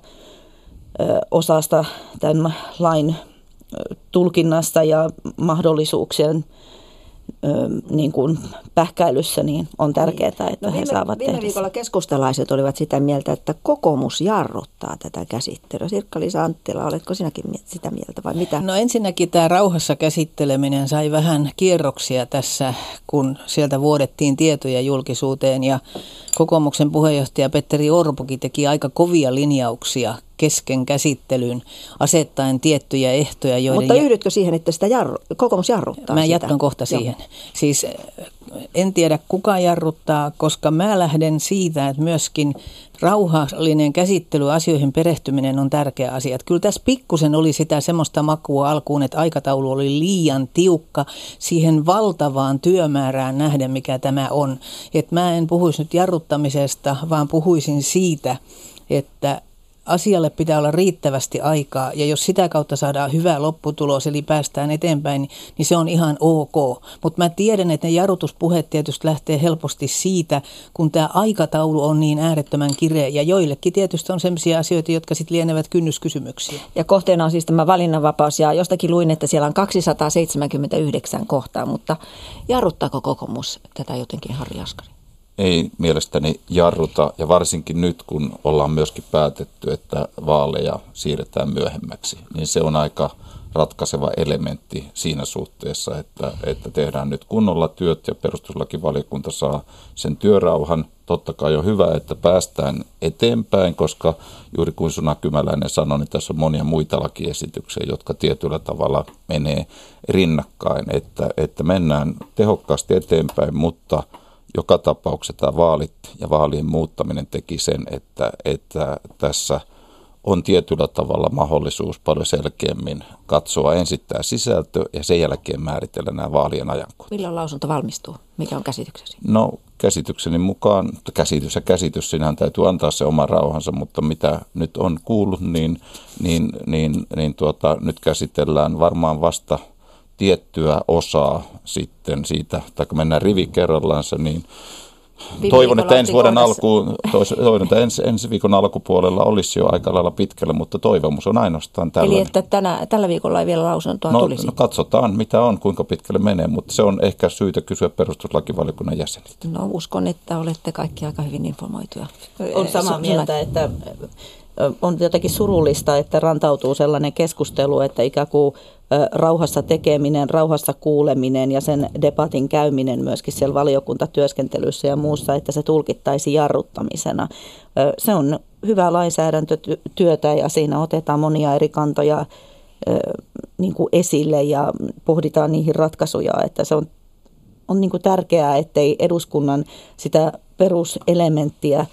ö, osasta tämän lain ö, tulkinnasta ja mahdollisuuksien ö, niin kuin pähkäilyssä, niin on tärkeää, että no he viime, saavat viime tehdä. Viime viikolla keskustalaiset olivat sitä mieltä, että kokoomus jarruttaa tätä käsittelyä. Sirkka-Liisa Anttila, oletko sinäkin sitä mieltä vai mitä? No ensinnäkin tämä rauhassa käsitteleminen sai vähän kierroksia tässä, kun sieltä vuodettiin tietoja julkisuuteen ja kokoomuksen puheenjohtaja Petteri Orpokin teki aika kovia linjauksia kesken käsittelyn asettaen tiettyjä ehtoja, joiden... Mutta yhdytkö siihen, että sitä jarru, kokoomus jarruttaa Mä sitä? jatkan kohta siihen. Joo. Siis en tiedä kuka jarruttaa, koska mä lähden siitä, että myöskin rauhallinen käsittely, asioihin perehtyminen on tärkeä asia. Että kyllä tässä pikkusen oli sitä semmoista makua alkuun, että aikataulu oli liian tiukka siihen valtavaan työmäärään nähden, mikä tämä on. Että mä en puhuisi nyt jarruttamisesta, vaan puhuisin siitä, että asialle pitää olla riittävästi aikaa ja jos sitä kautta saadaan hyvä lopputulos eli päästään eteenpäin, niin se on ihan ok. Mutta mä tiedän, että ne jarrutuspuheet tietysti lähtee helposti siitä, kun tämä aikataulu on niin äärettömän kireä ja joillekin tietysti on sellaisia asioita, jotka sitten lienevät kynnyskysymyksiä. Ja kohteena on siis tämä valinnanvapaus ja jostakin luin, että siellä on kaksisataaseitsemänkymmentäyhdeksän kohtaa, mutta jarruttaako kokoomus tätä jotenkin, Harri Jaskari? Ei mielestäni jarruta, ja varsinkin nyt, kun ollaan myöskin päätetty, että vaaleja siirretään myöhemmäksi, niin se on aika ratkaiseva elementti siinä suhteessa, että, että tehdään nyt kunnolla työt ja perustuslakivaliokunta saa sen työrauhan. Totta kai on hyvä, että päästään eteenpäin, koska juuri kuin Suna Kymäläinen sanoi, niin tässä on monia muita lakiesityksiä, jotka tietyllä tavalla menee rinnakkain, että, että mennään tehokkaasti eteenpäin, mutta joka tapauksessa tämä vaalit ja vaalien muuttaminen teki sen, että, että tässä on tietyllä tavalla mahdollisuus paljon selkeämmin katsoa ensin tämä sisältö ja sen jälkeen määritellä nämä vaalien ajankohdat. Milloin lausunto valmistuu? Mikä on käsityksesi? No käsitykseni mukaan, käsitys ja käsitys, sinähän täytyy antaa se oma rauhansa, mutta mitä nyt on kuullut, niin, niin, niin, niin tuota, nyt käsitellään varmaan vasta tiettyä osaa sitten siitä, tai kun mennään rivi kerrallaansa, niin Viime toivon, että ensi vuoden alkuun, toivon, että ensi, ensi viikon alkupuolella olisi jo aika lailla pitkälle, mutta toivomus on ainoastaan tällainen. Eli että tänä, tällä viikolla ei vielä lausuntoa no, tulisi? No katsotaan, mitä on, kuinka pitkälle menee, mutta se on ehkä syytä kysyä perustuslakivaliokunnan jäseniltä. No uskon, että olette kaikki aika hyvin informoituja. On samaa mieltä, että on jotenkin surullista, että rantautuu sellainen keskustelu, että ikään kuin rauhassa tekeminen, rauhassa kuuleminen ja sen debatin käyminen myöskin siellä valiokuntatyöskentelyssä ja muussa, että se tulkittaisiin jarruttamisena. Se on hyvää lainsäädäntötyötä ja siinä otetaan monia eri kantoja niin kuin esille ja pohditaan niihin ratkaisuja, että se on, on niin kuin tärkeää, ettei eduskunnan sitä peruselementtiä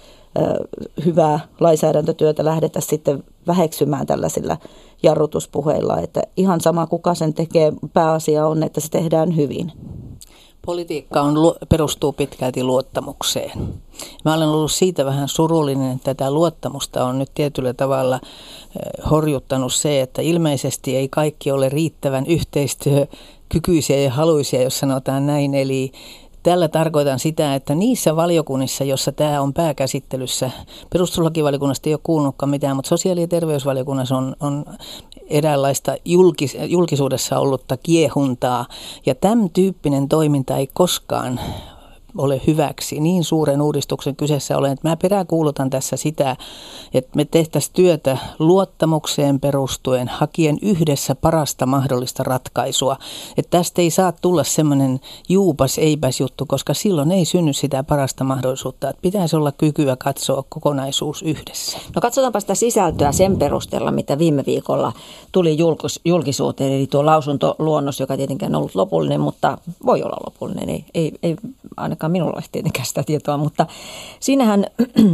hyvää lainsäädäntötyötä lähdetä sitten väheksymään tällaisilla jarrutuspuheilla, että ihan sama kuka sen tekee, pääasia on, että se tehdään hyvin. Politiikka on, perustuu pitkälti luottamukseen. Mä olen ollut siitä vähän surullinen, että tätä luottamusta on nyt tietyllä tavalla horjuttanut se, että ilmeisesti ei kaikki ole riittävän yhteistyökykyisiä ja haluisia, jos sanotaan näin, eli tällä tarkoitan sitä, että niissä valiokunnissa, jossa tämä on pääkäsittelyssä, perustuslakivaliokunnasta ei ole kuullutkaan mitään, mutta sosiaali- ja terveysvaliokunnassa on, on eräänlaista julkis, julkisuudessa ollutta kiehuntaa. Ja tämän tyyppinen toiminta ei koskaan ole hyväksi. Niin suuren uudistuksen kyseessä olen, että mä peräänkuulutan tässä sitä, että me tehtäisiin työtä luottamukseen perustuen, hakien yhdessä parasta mahdollista ratkaisua. Että tästä ei saa tulla semmoinen juupas eipäs juttu, koska silloin ei synny sitä parasta mahdollisuutta. Että pitäisi olla kykyä katsoa kokonaisuus yhdessä. No katsotaanpa sitä sisältöä sen perusteella, mitä viime viikolla tuli julkisuuteen, eli tuo lausuntoluonnos, joka tietenkään on ollut lopullinen, mutta voi olla lopullinen, ei, ei, ei ainakaan minulla ei tietenkään sitä tietoa, mutta siinähän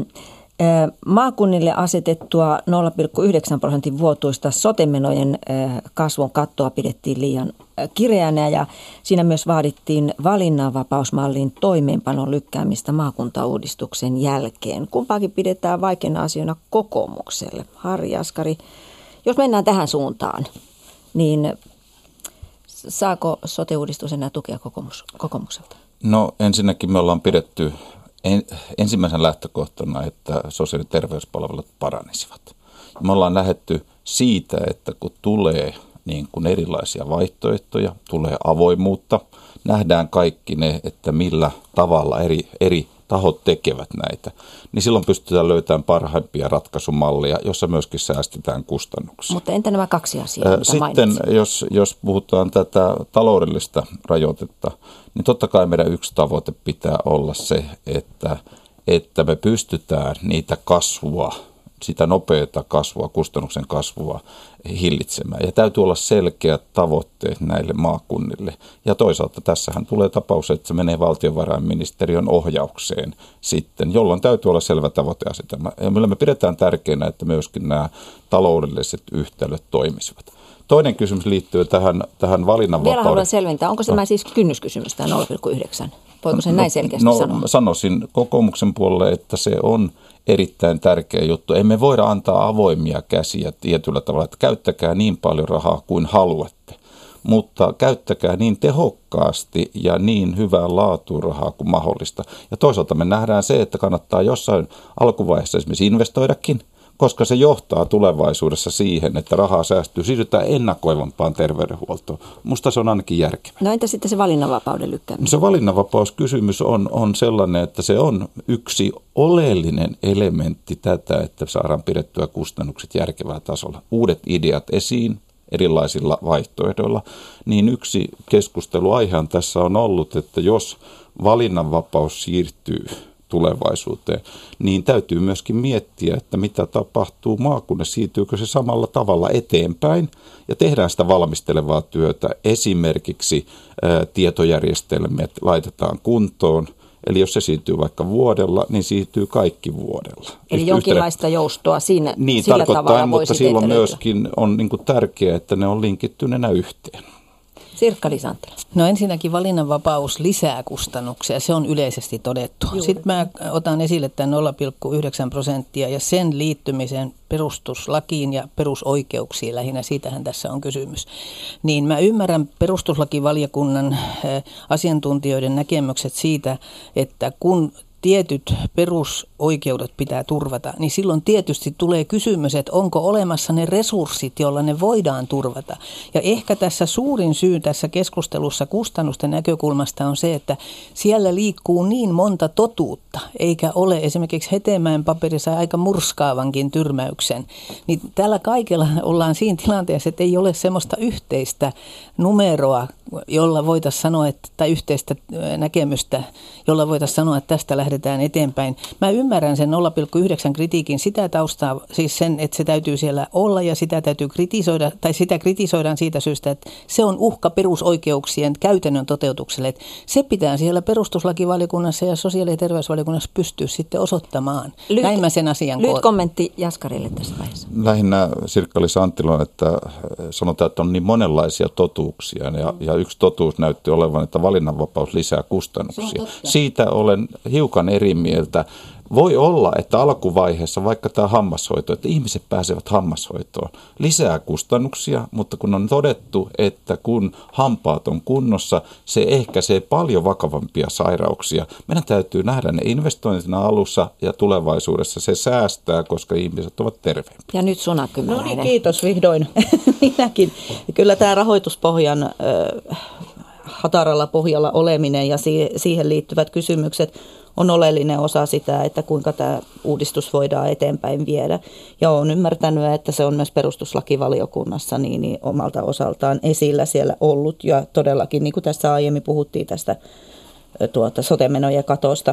maakunnille asetettua nolla pilkku yhdeksän prosentin vuotuista sote-menojen kasvun kattoa pidettiin liian kireänä ja siinä myös vaadittiin valinnanvapausmallin toimeenpanon lykkäämistä maakuntauudistuksen jälkeen. Kumpaakin pidetään vaikeana asiana kokoomukselle. Harri Jaskari, jos mennään tähän suuntaan, niin saako sote-uudistus enää tukea kokoomus, kokoomukselta? No ensinnäkin me ollaan pidetty en, ensimmäisen lähtökohtana, että sosiaali- ja terveyspalvelut paranisivat. Me ollaan lähdetty siitä, että kun tulee niin kuin erilaisia vaihtoehtoja, tulee avoimuutta, nähdään kaikki ne, että millä tavalla eri, eri tahot tekevät näitä, niin silloin pystytään löytämään parhaimpia ratkaisumalleja, jossa myöskin säästetään kustannuksia. Mutta entä nämä kaksi asiaa, mitä Sitten jos, jos puhutaan tätä taloudellista rajoitetta, niin totta kai meidän yksi tavoite pitää olla se, että, että me pystytään niitä kasvua, sitä nopeata kasvua, kustannuksen kasvua hillitsemään. Ja täytyy olla selkeät tavoitteet näille maakunnille. Ja toisaalta tässähän tulee tapaus, että se menee valtiovarainministeriön ohjaukseen sitten, jolloin täytyy olla selvä tavoiteasetelma. Ja millä me pidetään tärkeänä, että myöskin nämä taloudelliset yhtälöt toimisivat. Toinen kysymys liittyy tähän, tähän valinnanvapauden. Vielä haluan selventää, onko se no. siis kynnyskysymys tämä nolla pilkku yhdeksän? Voiko sen no, näin selkeästi no, sanoa? Sanoisin kokoomuksen puolelle, että se on erittäin tärkeä juttu. Emme voida antaa avoimia käsiä tietyllä tavalla, että käyttäkää niin paljon rahaa kuin haluatte, mutta käyttäkää niin tehokkaasti ja niin hyvää laatua rahaa kuin mahdollista. Ja toisaalta me nähdään se, että kannattaa jossain alkuvaiheessa esimerkiksi investoidakin, koska se johtaa tulevaisuudessa siihen, että rahaa säästyy, siirrytään ennakoivampaan terveydenhuoltoon. Musta se on ainakin järkevää. No entä sitten se valinnanvapauden lykkääminen? Se valinnanvapauskysymys on, on sellainen, että se on yksi oleellinen elementti tätä, että saadaan pidettyä kustannukset järkevällä tasolla. Uudet ideat esiin erilaisilla vaihtoehdoilla. Niin yksi keskusteluaihehan tässä on ollut, että jos valinnanvapaus siirtyy tulevaisuuteen, niin täytyy myöskin miettiä, että mitä tapahtuu maakunnassa, siirtyykö se samalla tavalla eteenpäin ja tehdään sitä valmistelevaa työtä. Esimerkiksi ää, tietojärjestelmät laitetaan kuntoon, Eli jos se siirtyy vaikka vuodella, niin siirtyy kaikki vuodella. Eli Just jonkinlaista yhtenä... joustoa siinä niin, sillä tavalla mutta silloin myöskin on niin kuin tärkeää, että ne on linkittyneenä yhteen. Sirkka-Liisa Anttila. No ensinnäkin valinnanvapaus lisää kustannuksia, se on yleisesti todettu. Juuri. Sitten mä otan esille tämän nolla pilkku yhdeksän prosenttia ja sen liittymisen perustuslakiin ja perusoikeuksiin, lähinnä siitähän tässä on kysymys. Niin mä ymmärrän perustuslakivaliokunnan asiantuntijoiden näkemykset siitä, että kun tietyt perusoikeudet pitää turvata, niin silloin tietysti tulee kysymys, että onko olemassa ne resurssit, joilla ne voidaan turvata. Ja ehkä tässä suurin syy tässä keskustelussa kustannusten näkökulmasta on se, että siellä liikkuu niin monta totuutta, eikä ole esimerkiksi Hetemäen paperissa aika murskaavankin tyrmäyksen. Niin tällä kaikella ollaan siinä tilanteessa, että ei ole semmoista yhteistä numeroa, jolla voitaisiin sanoa, että, tai yhteistä näkemystä, jolla voitaisiin sanoa, että tästä lähdetään eteenpäin. Mä ymmärrän sen nolla pilkku yhdeksän kritiikin sitä taustaa, siis sen, että se täytyy siellä olla ja sitä täytyy kritisoida, tai sitä kritisoidaan siitä syystä, että se on uhka perusoikeuksien käytännön toteutukselle. Että se pitää siellä perustuslakivaliokunnassa ja sosiaali- ja terveysvaliokunnassa pystyä sitten osoittamaan. Lyhyt, Näin mä sen asian lyhyt kommentti Jaskarille tässä vaiheessa. Lähinnä Sirkka-Liisa Anttilaan, että sanotaan, että on niin monenlaisia totuuksia ja, ja yksi totuus näytti olevan, että valinnanvapaus lisää kustannuksia. Siitä olen hiukan eri mieltä. Voi olla, että alkuvaiheessa, vaikka tämä hammashoito, että ihmiset pääsevät hammashoitoon, lisää kustannuksia, mutta kun on todettu, että kun hampaat on kunnossa, se ehkäisee paljon vakavampia sairauksia. Meidän täytyy nähdä ne investointina alussa ja tulevaisuudessa se säästää, koska ihmiset ovat terveempiä. Ja nyt Suna Kymäläinen. No niin, kiitos vihdoin. Minäkin. Kyllä tämä rahoituspohjan äh, hataralla pohjalla oleminen ja siihen liittyvät kysymykset on oleellinen osa sitä, että kuinka tämä uudistus voidaan eteenpäin viedä. Ja olen ymmärtänyt, että se on myös perustuslakivaliokunnassa niin, niin omalta osaltaan esillä siellä ollut. Ja todellakin, niin kuin tässä aiemmin puhuttiin tästä tuota, sote-menojen katosta.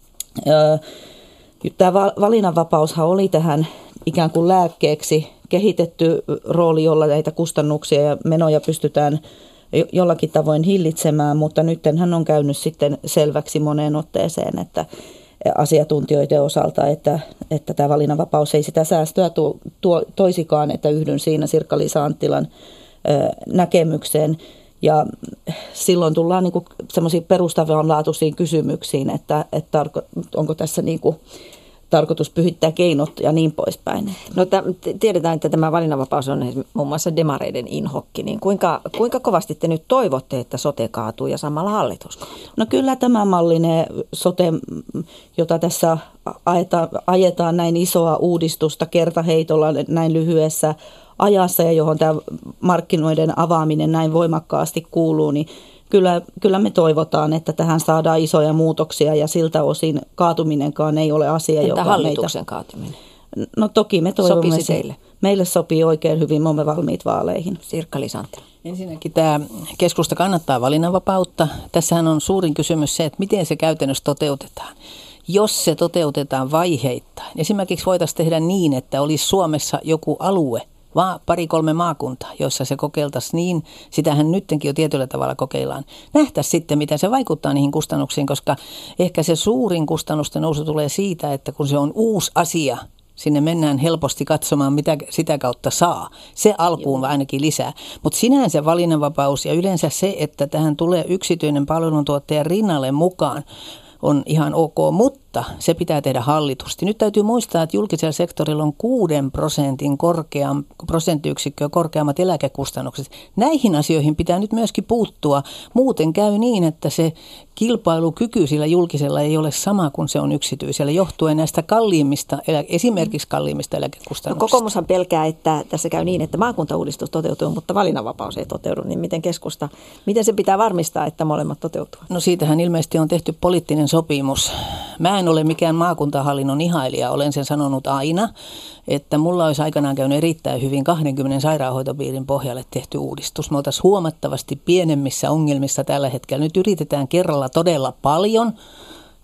Tämä valinnanvapaushan oli tähän ikään kuin lääkkeeksi kehitetty rooli, jolla näitä kustannuksia ja menoja pystytään jollakin tavoin hillitsemään, mutta nyttenhän on käynyt sitten selväksi moneen otteeseen, että asiantuntijoiden osalta, että, että tämä valinnanvapaus ei sitä säästöä tuo, tuo, toisikaan, että yhdyn siinä Sirkka-Liisa Anttilan ö, näkemykseen. Ja silloin tullaan niin kuin semmoisiin perustavanlaatuisiin kysymyksiin, että, että onko tässä niin kuin tarkoitus pyhittää keinot ja niin poispäin. No t- tiedetään, että tämä valinnanvapaus on muun muassa demareiden inhokki, niin kuinka, kuinka kovasti te nyt toivotte, että sote kaatuu ja samalla hallitus kaatuu? No kyllä tämä mallinen sote, jota tässä ajetaan, ajetaan näin isoa uudistusta kertaheitolla näin lyhyessä ajassa ja johon tämä markkinoiden avaaminen näin voimakkaasti kuuluu, niin Kyllä, kyllä me toivotaan, että tähän saadaan isoja muutoksia ja siltä osin kaatuminenkaan ei ole asia, Entä joka hallituksen meitä... kaatuminen? No toki me toivomme. Sopisi teille? Meille sopii oikein hyvin, me olemme valmiit vaaleihin. Sirkka-Liisa Anttila. Ensinnäkin tämä keskusta kannattaa valinnanvapautta. Tässähän on suurin kysymys se, että miten se käytännössä toteutetaan. Jos se toteutetaan vaiheittain, esimerkiksi voitaisiin tehdä niin, että olisi Suomessa joku alue, vaan pari-kolme maakuntaa, joissa se kokeiltaisiin niin, sitähän nyttenkin jo tietyllä tavalla kokeillaan. Nähtäisiin sitten, miten se vaikuttaa niihin kustannuksiin, koska ehkä se suurin kustannusten nousu tulee siitä, että kun se on uusi asia, sinne mennään helposti katsomaan, mitä sitä kautta saa. Se alkuun ainakin lisää. Mutta sinänsä valinnanvapaus ja yleensä se, että tähän tulee yksityinen palveluntuottaja rinnalle mukaan, on ihan ok, mutta se pitää tehdä hallitusti. Nyt täytyy muistaa, että julkisella sektorilla on kuuden prosentin korkeam, prosenttiyksikköä korkeammat eläkekustannukset. Näihin asioihin pitää nyt myöskin puuttua. Muuten käy niin, että se kilpailukyky sillä julkisella ei ole sama kuin se on yksityisellä, johtuen näistä kalliimmista, esimerkiksi kalliimmista eläkekustannuksista. No, kokoomushan pelkää, että tässä käy niin, että maakuntauudistus toteutuu, mutta valinnanvapaus ei toteudu. Niin miten keskusta, miten se pitää varmistaa, että molemmat toteutuvat? No siitähän ilmeisesti on tehty poliittinen sopimus. Mä en ole mikään maakuntahallinnon ihailija, olen sen sanonut aina, että mulla olisi aikanaan käynyt erittäin hyvin kaksikymmentä sairaanhoitopiirin pohjalle tehty uudistus. Me oltaisiin huomattavasti pienemmissä ongelmissa tällä hetkellä. Nyt yritetään kerralla todella paljon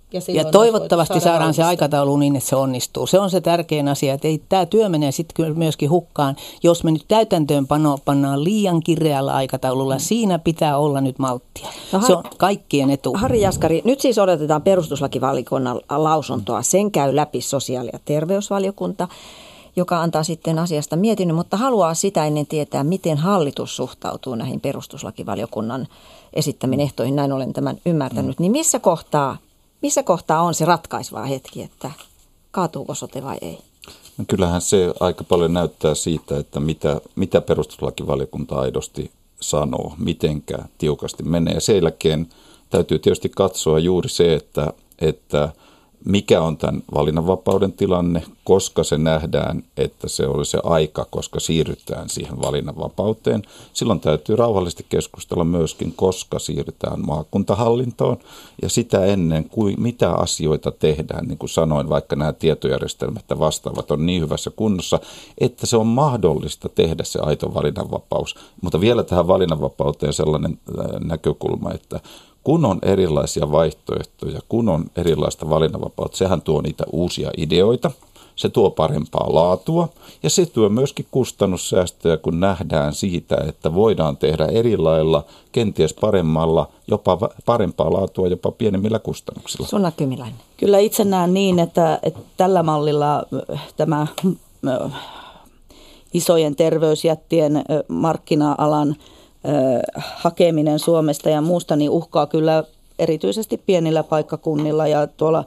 Ja, ja toivottavasti saadaan se aikataulu niin, että se onnistuu. Se on se tärkein asia, että ei, tämä työ menee sitten myöskin hukkaan. Jos me nyt täytäntöönpano pannaan liian kireällä aikataululla, mm. siinä pitää olla nyt malttia. No, se on kaikkien etu. Harri Jaskari, nyt siis odotetaan perustuslakivaliokunnan lausuntoa. Sen käy läpi sosiaali- ja terveysvaliokunta, joka antaa sitten asiasta mietinnön, mutta haluaa sitä ennen tietää, miten hallitus suhtautuu näihin perustuslakivaliokunnan esittämiin ehtoihin. Näin olen tämän ymmärtänyt. Niin missä kohtaa... Missä kohtaa on se ratkaiseva hetki, että kaatuuko sote vai ei? No kyllähän se aika paljon näyttää siitä, että mitä, mitä perustuslakivaliokunta aidosti sanoo, mitenkä tiukasti menee. Ja sen jälkeen täytyy tietysti katsoa juuri se, että, että mikä on tämän valinnanvapauden tilanne, koska se nähdään, että se oli se aika, koska siirrytään siihen valinnanvapauteen. Silloin täytyy rauhallisesti keskustella myöskin, koska siirrytään maakuntahallintoon ja sitä ennen, kuin mitä asioita tehdään. Niin kuin sanoin, vaikka nämä tietojärjestelmät ja vastaavat on niin hyvässä kunnossa, että se on mahdollista tehdä se aito valinnanvapaus. Mutta vielä tähän valinnanvapauteen sellainen näkökulma, että kun on erilaisia vaihtoehtoja, kun on erilaista valinnanvapautta, sehän tuo niitä uusia ideoita, se tuo parempaa laatua ja se tuo myöskin kustannussäästöjä, kun nähdään siitä, että voidaan tehdä eri lailla, kenties paremmalla, jopa parempaa laatua, jopa pienemmillä kustannuksilla. Sunna Kymiläinen. Kyllä itse näen niin, että, että tällä mallilla tämä isojen terveysjättien markkina-alan hakeminen Suomesta ja muusta niin uhkaa kyllä erityisesti pienillä paikkakunnilla ja tuolla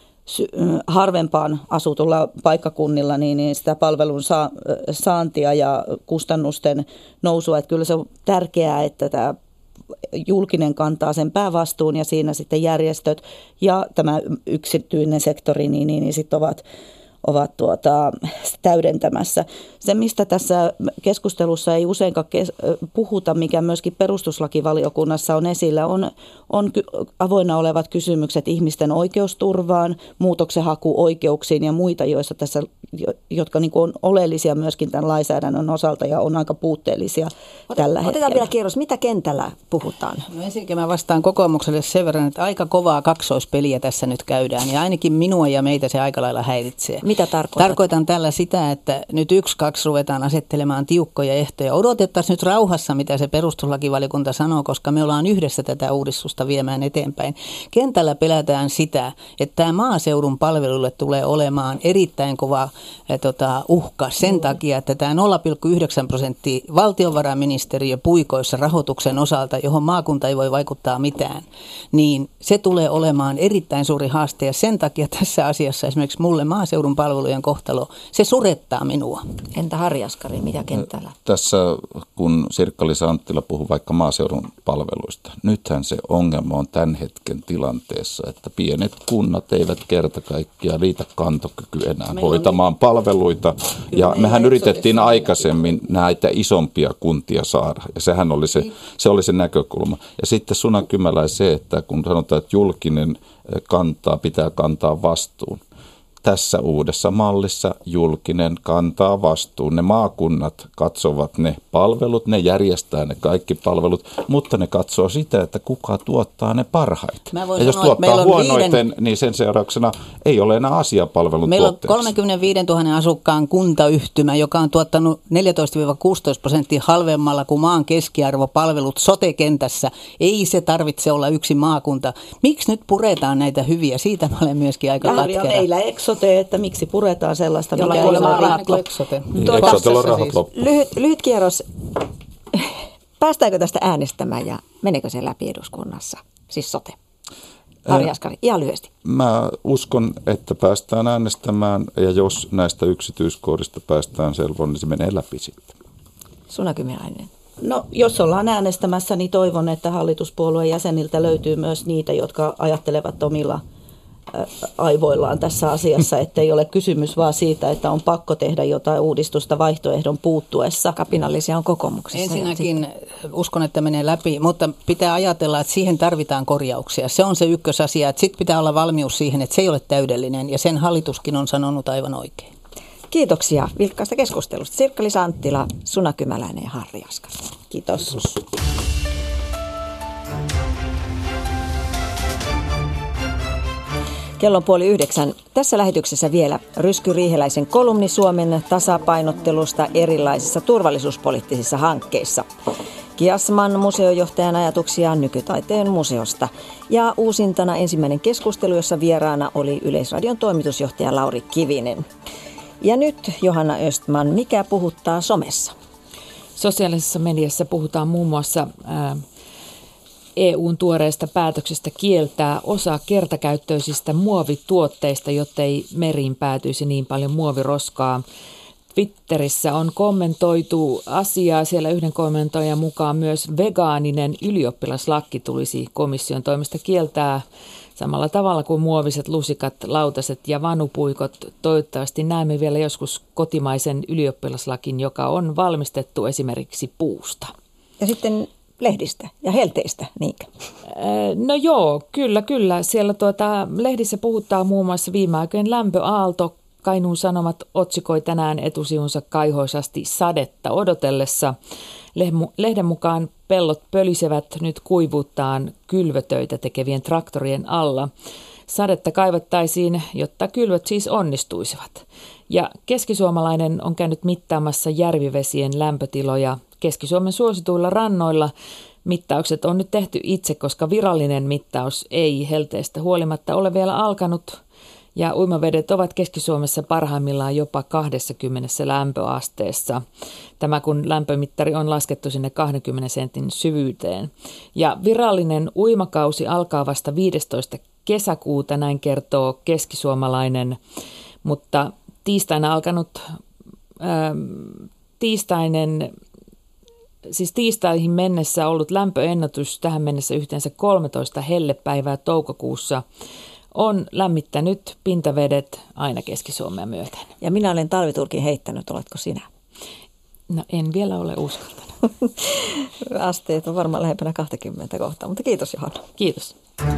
harvempaan asutulla paikkakunnilla niin, niin sitä palvelun saa, saantia ja kustannusten nousua. Että kyllä se on tärkeää, että tämä julkinen kantaa sen päävastuun ja siinä sitten järjestöt ja tämä yksityinen sektori niin, niin, niin sitten ovat ovat tuota, täydentämässä. Se, mistä tässä keskustelussa ei useinkaan kes- puhuta, mikä myöskin perustuslakivaliokunnassa on esillä, on, on avoinna olevat kysymykset ihmisten oikeusturvaan, muutoksenhakuoikeuksiin ja muita, joissa tässä, jotka niin kuin on oleellisia myöskin tämän lainsäädännön osalta ja on aika puutteellisia Ot, tällä otetaan hetkellä. Otetaan vielä kierros. Mitä kentällä puhutaan? No ensinnäkin mä vastaan kokoomukselle sen verran, että aika kovaa kaksoispeliä tässä nyt käydään ja ainikin minua ja meitä se aika lailla häiritsee. Mitä tarkoitat? Tarkoitan tällä sitä, että nyt yksi, kaksi ruvetaan asettelemaan tiukkoja ehtoja. Odotettaisiin nyt rauhassa, mitä se perustuslakivaliokunta sanoo, koska me ollaan yhdessä tätä uudistusta viemään eteenpäin. Kentällä pelätään sitä, että tämä maaseudun palveluille tulee olemaan erittäin kova eh, tota, uhka sen takia, että tämä nolla pilkku yhdeksän prosenttia valtiovarainministeriö puikoissa rahoituksen osalta, johon maakunta ei voi vaikuttaa mitään, niin se tulee olemaan erittäin suuri haaste ja sen takia tässä asiassa esimerkiksi mulle maaseudun palvelujen kohtalo, se surettaa minua. Entä Harri Jaskari, mitä kentällä? Tässä kun Sirkka-Liisa Anttila puhui vaikka maaseudun palveluista, nythän se ongelma on tämän hetken tilanteessa, että pienet kunnat eivät kerta kaikkiaan riitä kantokyky enää Meillä hoitamaan niin palveluita. Ja Meillä mehän yritettiin aikaisemmin näitä isompia kuntia saada, ja sehän oli se, se, oli se näkökulma. Ja sitten Suna Kymäläinen se, että kun sanotaan, että julkinen kantaa, pitää kantaa vastuun. Tässä uudessa mallissa julkinen kantaa vastuun. Ne maakunnat katsovat ne palvelut, ne järjestää ne kaikki palvelut, mutta ne katsoo sitä, että kuka tuottaa ne parhaiten. Ja jos sanoa, tuottaa huonoiten, viiden... niin sen seurauksena ei ole enää asiapalvelun Meillä tuotteeksi. on kolmekymmentäviisituhatta asukkaan kuntayhtymä, joka on tuottanut neljätoista kuusitoista prosenttia halvemmalla kuin maan keskiarvopalvelut sote-kentässä. Ei se tarvitse olla yksi maakunta. Miksi nyt puretaan näitä hyviä? Siitä mä olen myöskin aika katkera. Meillä Exote, että miksi puretaan sellaista, jolla mikä ei ole rahat Exote. Exotella on rahat loppu. Lyhyt, lyhyt kierros. Päästäänkö tästä äänestämään ja menekö se läpi eduskunnassa? Siis sote. Harri Jaskari, ihan lyhyesti. Mä uskon, että päästään äänestämään ja jos näistä yksityiskohdista päästään selvoon, niin se menee läpi sitten. Suna Kymäläinen. No, jos ollaan äänestämässä, niin toivon, että hallituspuolueen jäseniltä löytyy myös niitä, jotka ajattelevat omilla aivoillaan tässä asiassa, että ei ole kysymys vaan siitä, että on pakko tehdä jotain uudistusta vaihtoehdon puuttuessa. Kapinallisia on kokoomuksessa. Ensinnäkin uskon, että menee läpi, mutta pitää ajatella, että siihen tarvitaan korjauksia. Se on se ykkösasia, että sitten pitää olla valmius siihen, että se ei ole täydellinen ja sen hallituskin on sanonut aivan oikein. Kiitoksia vilkkaasta keskustelusta. Sirkka-Liisa Anttila, Suna Kymäläinen ja Harri Jaskari. Kiitos. Kiitos. Kello on puoli yhdeksän. Tässä lähetyksessä vielä Rysky Riiheläisen kolumni Suomen tasapainottelusta erilaisissa turvallisuuspoliittisissa hankkeissa. Kiasman museojohtajan ajatuksia nykytaiteen museosta. Ja uusintana ensimmäinen keskustelu, jossa vieraana oli Yleisradion toimitusjohtaja Lauri Kivinen. Ja nyt Johanna Östman, mikä puhuttaa somessa? Sosiaalisessa mediassa puhutaan muun muassa ää, E U:n tuoreesta päätöksestä kieltää osa kertakäyttöisistä muovituotteista, jottei meriin päätyisi niin paljon muoviroskaa. Twitterissä on kommentoitu asiaa. Siellä yhden kommentoijan mukaan myös vegaaninen ylioppilaslakki tulisi komission toimesta kieltää samalla tavalla kuin muoviset lusikat, lautaset ja vanupuikot. Toivottavasti näemme vielä joskus kotimaisen ylioppilaslakin, joka on valmistettu esimerkiksi puusta. Ja sitten lehdistä ja helteistä, niinkö? No joo, kyllä, kyllä. Siellä tuota, lehdissä puhuttaa muun muassa viime aikojen lämpöaalto. Kainuun Sanomat otsikoi tänään etusivunsa kaihoisasti sadetta odotellessa. Lehden mukaan pellot pölisevät nyt kuivuuttaan kylvötöitä tekevien traktorien alla. Sadetta kaivattaisiin, jotta kylvöt siis onnistuisivat. Ja keskisuomalainen on käynyt mittaamassa järvivesien lämpötiloja Keski-Suomen suosituilla rannoilla. Mittaukset on nyt tehty itse, koska virallinen mittaus ei helteestä huolimatta ole vielä alkanut. Ja uimavedet ovat Keski-Suomessa parhaimmillaan jopa kaksikymmentä lämpöasteessa. Tämä kun lämpömittari on laskettu sinne kaksikymmentä sentin syvyyteen. Ja virallinen uimakausi alkaa vasta viidestoista kesäkuuta, näin kertoo keskisuomalainen. Mutta tiistaina alkanut, ää, tiistainen, siis tiistaihin mennessä ollut lämpöennätys tähän mennessä yhteensä kolmetoista hellepäivää toukokuussa on lämmittänyt pintavedet aina Keski-Suomea myöten. Ja minä olen talviturkin heittänyt, oletko sinä? No en vielä ole uskaltanut. Asteet on varmaan lähempänä kaksikymmentä kohtaa, mutta kiitos Johanna. Kiitos.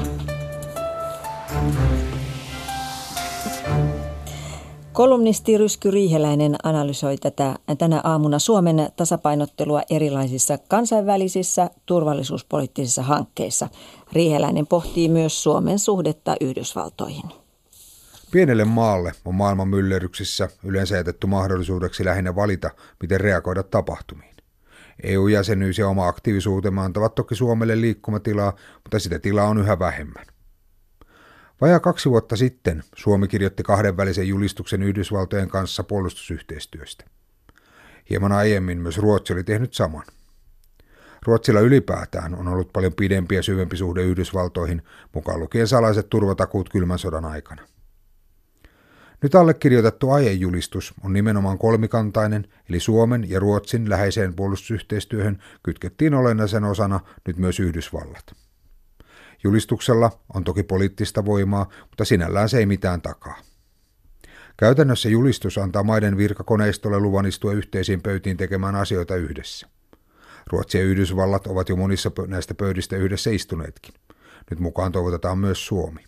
Kolumnisti Rysky Riiheläinen analysoi tätä tänä aamuna Suomen tasapainottelua erilaisissa kansainvälisissä turvallisuuspoliittisissa hankkeissa. Riiheläinen pohtii myös Suomen suhdetta Yhdysvaltoihin. Pienelle maalle on maailman myllerryksissä yleensä jätetty mahdollisuudeksi lähinnä valita, miten reagoida tapahtumiin. E U-jäsenyys ja oma aktiivisuutemme antavat toki Suomelle liikkumatilaa, mutta sitä tilaa on yhä vähemmän. Vajaa kaksi vuotta sitten Suomi kirjoitti kahdenvälisen julistuksen Yhdysvaltojen kanssa puolustusyhteistyöstä. Hieman aiemmin myös Ruotsi oli tehnyt saman. Ruotsilla ylipäätään on ollut paljon pidempi ja syvempi suhde Yhdysvaltoihin, mukaan lukien salaiset turvatakuut kylmän sodan aikana. Nyt allekirjoitettu aiejulistus on nimenomaan kolmikantainen, eli Suomen ja Ruotsin läheiseen puolustusyhteistyöhön kytkettiin olennaisen osana nyt myös Yhdysvallat. Julistuksella on toki poliittista voimaa, mutta sinällään se ei mitään takaa. Käytännössä julistus antaa maiden virkakoneistolle luvan istua yhteisiin pöytiin tekemään asioita yhdessä. Ruotsi ja Yhdysvallat ovat jo monissa näistä pöydistä yhdessä istuneetkin. Nyt mukaan toivotetaan myös Suomi.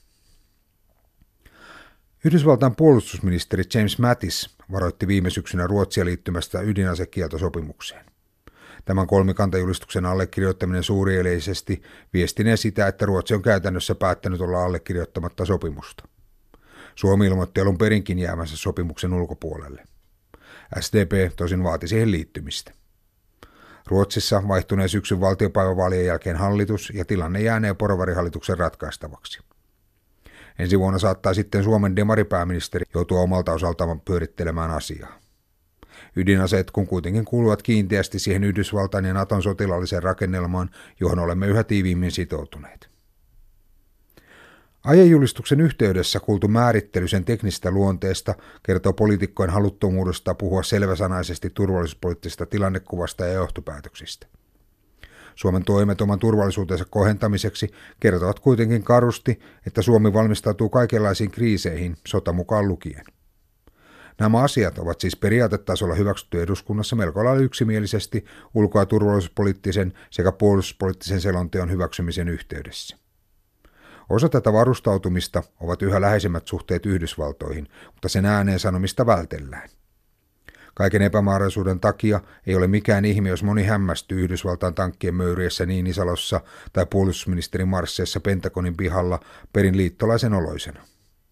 Yhdysvaltain puolustusministeri James Mattis varoitti viime syksynä Ruotsia liittymästä ydinasekieltosopimukseen. Tämän kolmikantajulistuksen allekirjoittaminen suurieleisesti viestinee sitä, että Ruotsi on käytännössä päättänyt olla allekirjoittamatta sopimusta. Suomi ilmoitti alun perinkin jäämänsä sopimuksen ulkopuolelle. S D P tosin vaati siihen liittymistä. Ruotsissa vaihtuneen syksyn valtiopäivävaalien jälkeen hallitus ja tilanne jäänee porvarihallituksen ratkaistavaksi. Ensi vuonna saattaa sitten Suomen demaripääministeri joutua omalta osaltaan pyörittelemään asiaa. Ydinaseet kun kuitenkin kuuluvat kiinteästi siihen Yhdysvaltain ja Naton sotilaalliseen rakennelmaan, johon olemme yhä tiiviimmin sitoutuneet. Aiejulistuksen yhteydessä kuultu määrittely sen teknisestä luonteesta kertoo poliitikkojen haluttomuudesta puhua selväsanaisesti turvallisuuspoliittisesta tilannekuvasta ja johtopäätöksistä. Suomen toimet oman turvallisuutensa kohentamiseksi kertovat kuitenkin karusti, että Suomi valmistautuu kaikenlaisiin kriiseihin, sota mukaan lukien. Nämä asiat ovat siis periaatetasolla hyväksytty eduskunnassa melko lailla yksimielisesti ulko- ja turvallisuuspoliittisen sekä puolustuspoliittisen selonteon hyväksymisen yhteydessä. Osa tätä varustautumista ovat yhä läheisemmät suhteet Yhdysvaltoihin, mutta sen ääneen sanomista vältellään. Kaiken epämääräisyyden takia ei ole mikään ihme, jos moni hämmästyy Yhdysvaltain tankkien möyriessä Niinisalossa tai puolustusministerin marsseissa Pentagonin pihalla perin liittolaisen oloisena.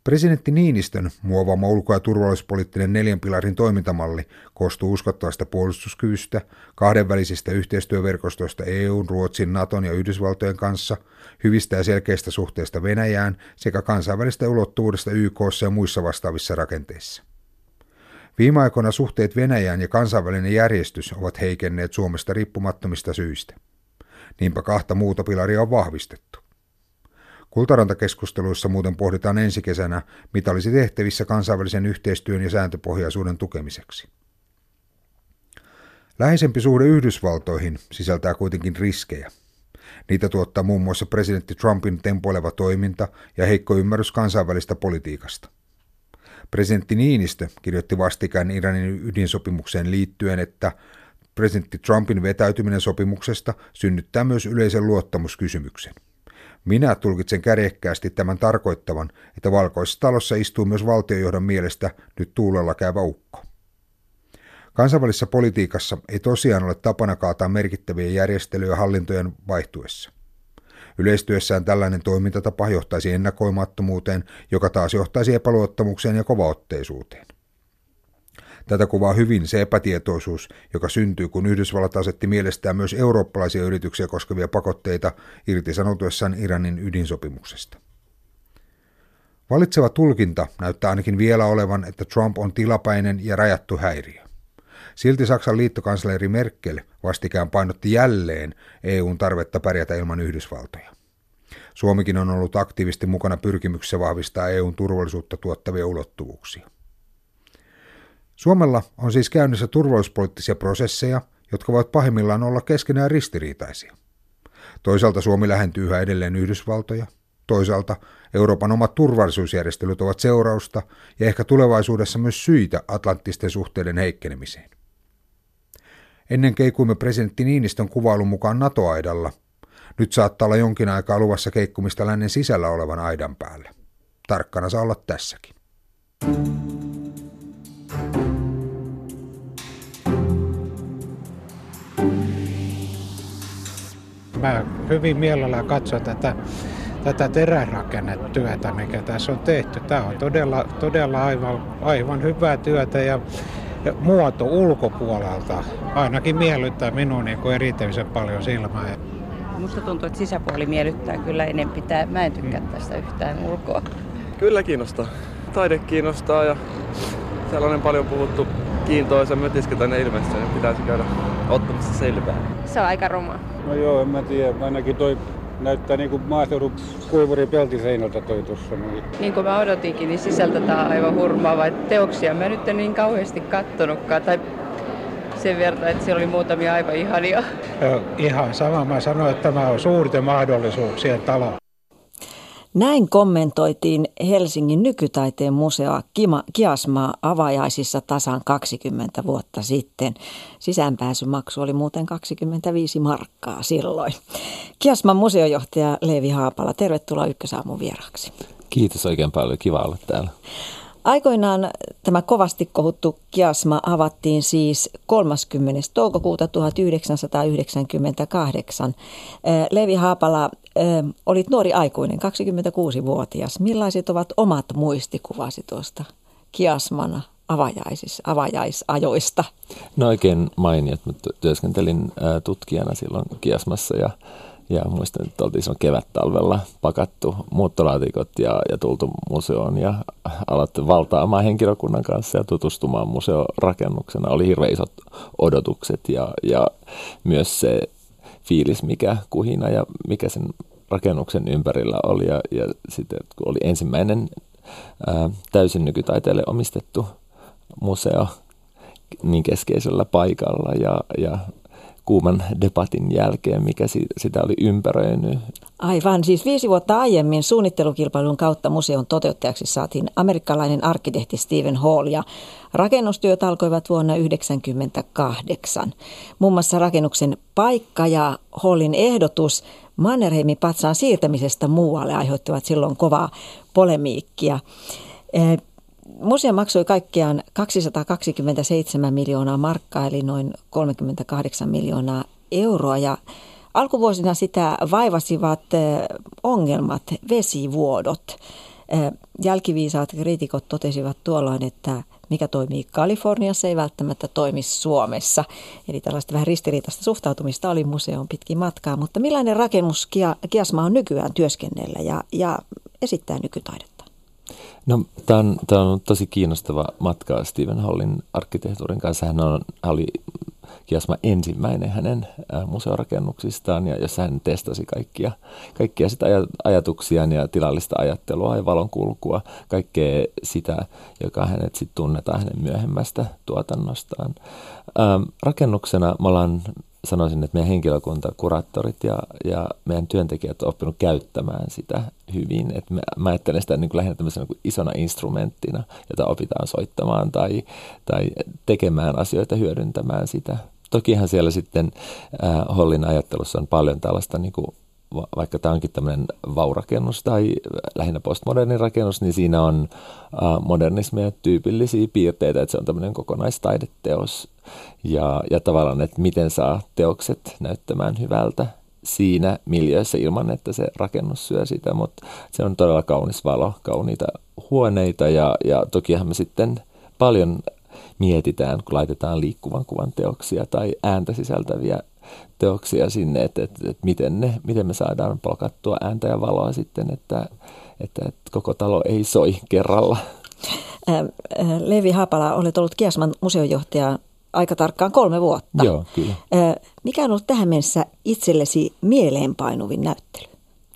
Presidentti Niinistön muovaama ulko- ja turvallisuuspoliittinen neljän pilarin toimintamalli koostuu uskottavasta puolustuskyvystä, kahdenvälisistä yhteistyöverkostoista E U:n, Ruotsin, Naton ja Yhdysvaltojen kanssa, hyvistä ja selkeistä suhteista Venäjään sekä kansainvälistä ulottuvuudesta Y K:ssa ja muissa vastaavissa rakenteissa. Viime aikoina suhteet Venäjään ja kansainvälinen järjestys ovat heikenneet Suomesta riippumattomista syistä. Niinpä kahta muuta pilaria on vahvistettu. Kultaranta-keskusteluissa muuten pohditaan ensi kesänä, mitä olisi tehtävissä kansainvälisen yhteistyön ja sääntöpohjaisuuden tukemiseksi. Läheisempi suhde Yhdysvaltoihin sisältää kuitenkin riskejä. Niitä tuottaa muun muassa presidentti Trumpin tempoileva toiminta ja heikko ymmärrys kansainvälistä politiikasta. Presidentti Niinistö kirjoitti vastikään Iranin ydinsopimukseen liittyen, että presidentti Trumpin vetäytyminen sopimuksesta synnyttää myös yleisen luottamuskysymyksen. Minä tulkitsen kärjekkäästi tämän tarkoittavan, että Valkoisessa talossa istuu myös valtionjohdon mielestä nyt tuulella käyvä ukko. Kansainvälisessä politiikassa ei tosiaan ole tapana kaataa merkittäviä järjestelyjä hallintojen vaihtuessa. Yleistyessään tällainen toimintatapa johtaisi ennakoimattomuuteen, joka taas johtaisi epäluottamukseen ja kovaotteisuuteen. Tätä kuvaa hyvin se epätietoisuus, joka syntyy, kun Yhdysvallat asetti mielestään myös eurooppalaisia yrityksiä koskevia pakotteita irtisanoutuessaan Iranin ydinsopimuksesta. Valitseva tulkinta näyttää ainakin vielä olevan, että Trump on tilapäinen ja rajattu häiriö. Silti Saksan liittokansleri Merkel vastikään painotti jälleen E U:n tarvetta pärjätä ilman Yhdysvaltoja. Suomikin on ollut aktiivisesti mukana pyrkimyksessä vahvistaa E U:n turvallisuutta tuottavia ulottuvuuksia. Suomella on siis käynnissä turvallisuuspoliittisia prosesseja, jotka voivat pahimmillaan olla keskenään ristiriitaisia. Toisaalta Suomi lähentyy yhä edelleen Yhdysvaltoja, toisaalta Euroopan omat turvallisuusjärjestelyt ovat seurausta ja ehkä tulevaisuudessa myös syitä atlanttisten suhteiden heikkenemiseen. Ennen keikuimme presidentti Niinistön kuvailun mukaan NATO-aidalla. Nyt saattaa olla jonkin aikaa luvassa keikkumista lännen sisällä olevan aidan päällä. Tarkkana saa olla tässäkin. Mä hyvin mielellään katson tätä, tätä terärakennetyötä, mikä tässä on tehty. Tämä on todella, todella aivan, aivan hyvää työtä ja muoto ulkopuolelta ainakin miellyttää minua niin kuin erityisen paljon silmää. Musta tuntuu, että sisäpuoli miellyttää kyllä enemmän. Mä en tykkää tästä yhtään ulkoa. Kyllä kiinnostaa. Taide kiinnostaa ja sellainen paljon puhuttu kiintoisa mötiskä tänne ilmeisesti, niin pitäisi käydä ottamassa selvää. Se on aika ruma. No joo, en mä tiedä. Ainakin toi näyttää niin kuin maaseudun kuivuri peltiseinältä toi tuossa. Niin kuin mä odotinkin, niin sisältä tää on aivan hurmaava. Teoksia mä nyt en niin kauheasti kattonutkaan. Tai sen verran, että siellä oli muutamia aivan ihania. Joo, ihan sama. Mä sanoin, että tämä on suurten mahdollisuuksien talo. Näin kommentoitiin Helsingin nykytaiteen museo Kiasmaa avajaisissa tasan kaksikymmentä vuotta sitten. Sisäänpääsymaksu oli muuten kaksikymmentäviisi markkaa silloin. Kiasman museojohtaja Leevi Haapala, tervetuloa Ykkösaamun vieraaksi. Kiitos oikein paljon, kiva olla täällä. Aikoinaan tämä kovasti kohuttu Kiasma avattiin siis kolmaskymmenes toukokuuta tuhatyhdeksänsataayhdeksänkymmentäkahdeksan. Leevi Haapala, olit nuori aikuinen, kaksikymmentäkuusivuotias. Millaiset ovat omat muistikuvasi tuosta Kiasman avajaisissa, avajaisajoista? No oikein mainiot. Mä työskentelin tutkijana silloin Kiasmassa ja Ja muistan, että oltiin silloin kevättalvella pakattu muuttolaatikot ja, ja tultu museoon ja alettu valtaamaan henkilökunnan kanssa ja tutustumaan museorakennuksena. Oli hirveän isot odotukset ja, ja myös se fiilis, mikä kuhina ja mikä sen rakennuksen ympärillä oli. Ja, ja sitten kun oli ensimmäinen ää, täysin nykytaiteelle omistettu museo niin keskeisellä paikalla ja, ja kuuman debatin jälkeen, mikä sitä oli ympäröinyt. Aivan, siis viisi vuotta aiemmin suunnittelukilpailun kautta museon toteuttajaksi saatiin amerikkalainen arkkitehti Stephen Hall ja rakennustyöt alkoivat vuonna yhdeksänkymmentäkahdeksan. Muun muassa rakennuksen paikka ja Hallin ehdotus Mannerheimin patsaan siirtämisestä muualle aiheuttivat silloin kovaa polemiikkia. Museo maksoi kaikkiaan kaksisataakaksikymmentäseitsemän miljoonaa markkaa, eli noin kolmekymmentäkahdeksan miljoonaa euroa. Ja alkuvuosina sitä vaivasivat ongelmat, vesivuodot. Jälkiviisaat kriitikot totesivat tuolloin, että mikä toimii Kaliforniassa ei välttämättä toimi Suomessa. Eli tällaista vähän ristiriitaista suhtautumista oli museoon pitkin matkaa. Mutta millainen rakennus Kiasma on nykyään työskennellä ja, ja esittää nykytaidetta? No, tämä on, tämä on tosi kiinnostava matka Stephen Hallin arkkitehtuurin kanssa. Hän on, oli Kiasma ensimmäinen hänen museorakennuksistaan, ja jossa hän testasi kaikkia, kaikkia sitä ajatuksiaan ja tilallista ajattelua ja valonkulkua, kaikkea sitä, joka hänet sitten tunnetaan hänen myöhemmästä tuotannostaan. Ähm, rakennuksena me ollaan, sanoisin, että meidän henkilökunta, kuraattorit ja, ja meidän työntekijät on oppinut käyttämään sitä hyvin. Et mä, mä ajattelen sitä niin kuin lähinnä tämmöisenä niin isona instrumenttina, jota opitaan soittamaan tai, tai tekemään asioita, hyödyntämään sitä. Tokihan siellä sitten äh, Hallin ajattelussa on paljon tällaista, niin kuin, vaikka tämä onkin tämmöinen vaurakennus tai lähinnä postmodernin rakennus, niin siinä on äh, modernismia tyypillisiä piirteitä, että se on tämmöinen kokonaistaideteos. Ja, ja tavallaan, että miten saa teokset näyttämään hyvältä siinä miljöissä ilman, että se rakennus syö sitä, mutta se on todella kaunis valo, kauniita huoneita ja, ja tokihan me sitten paljon mietitään, kun laitetaan liikkuvan kuvan teoksia tai ääntä sisältäviä teoksia sinne, että, että, että miten, ne, miten me saadaan palkattua ääntä ja valoa sitten, että, että, että koko talo ei soi kerralla. Leevi Haapala, olet ollut Kiasman museojohtaja aika tarkkaan kolme vuotta. Joo, kyllä. Mikä on ollut tähän mennessä itsellesi mieleenpainuvin näyttely?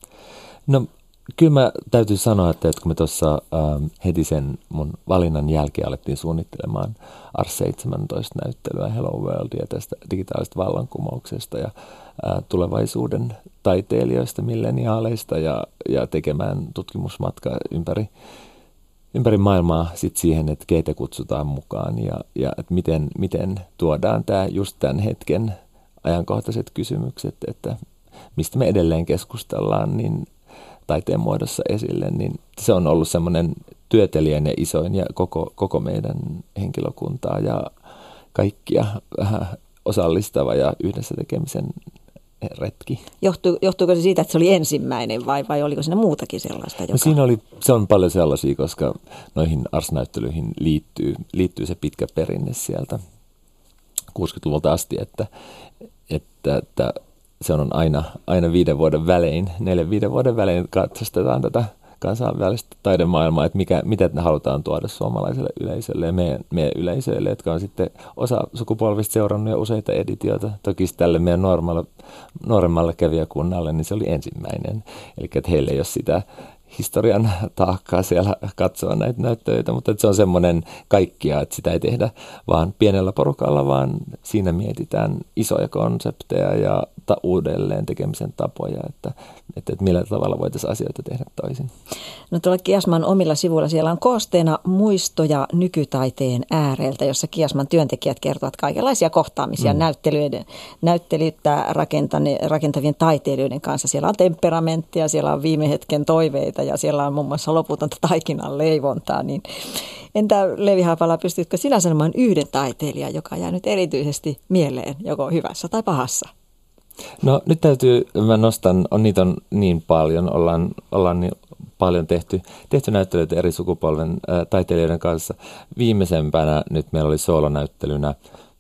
No kyllä mä täytyy sanoa, että kun me tuossa ähm, heti sen mun valinnan jälkeen alettiin suunnittelemaan R seitsemäntoista-näyttelyä Hello Worldia tästä digitaalisesta vallankumouksesta ja äh, tulevaisuuden taiteilijoista, milleniaaleista ja, ja tekemään tutkimusmatkaa ympäri ympäri maailmaa sit siihen, että keitä kutsutaan mukaan ja, ja että miten, miten tuodaan tämä just tämän hetken ajankohtaiset kysymykset, että mistä me edelleen keskustellaan niin taiteen muodossa esille, niin se on ollut semmoinen työtelijän ja isoin ja koko, koko meidän henkilökuntaa ja kaikkia osallistava ja yhdessä tekemisen retki. Johtu, johtuuko se siitä, että se oli ensimmäinen vai, vai oliko siinä muutakin sellaista? Joka... No siinä oli, se on paljon sellaisia, koska noihin Ars-näyttelyihin liittyy, liittyy se pitkä perinne sieltä kuusikymmentäluvulta asti, että, että, että se on aina, aina viiden vuoden välein, neljän viiden vuoden välein katsostetaan tätä kansainvälistä taidemaailmaa, että mikä, mitä ne halutaan tuoda suomalaiselle yleisölle ja meidän, meidän yleisöille, jotka on sitten osa sukupolvista seurannut jo useita editioita. Toki tälle meidän nuoremmalle, nuoremmalle kävijäkunnalle, niin se oli ensimmäinen. Eli että heillä ei ole sitä historian taakkaa siellä katsoa näitä näyttöitä, mutta se on semmoinen kaikkia, että sitä ei tehdä vaan pienellä porukalla, vaan siinä mietitään isoja konsepteja ja ta- uudelleen tekemisen tapoja, että, että, että millä tavalla voitaisiin asioita tehdä toisin. No tuolla Kiasman omilla sivuilla siellä on koosteena muistoja nykytaiteen ääreltä, jossa Kiasman työntekijät kertovat kaikenlaisia kohtaamisia mm. näyttelyiden, näyttelyitä rakentavien taiteilijoiden kanssa. Siellä on temperamenttia, siellä on viime hetken toiveita ja siellä on muun muassa loputonta taikinan leivontaa. Niin entä Leevi Haapala, pystytkö sinä sanomaan yhden taiteilijan, joka jää nyt erityisesti mieleen, joko hyvässä tai pahassa? No nyt täytyy, mä nostan, on niitä on niin paljon, ollaan, ollaan niin paljon tehty, tehty näyttelyitä eri sukupolven ää, taiteilijoiden kanssa. Viimeisempänä nyt meillä oli soolonäyttelynä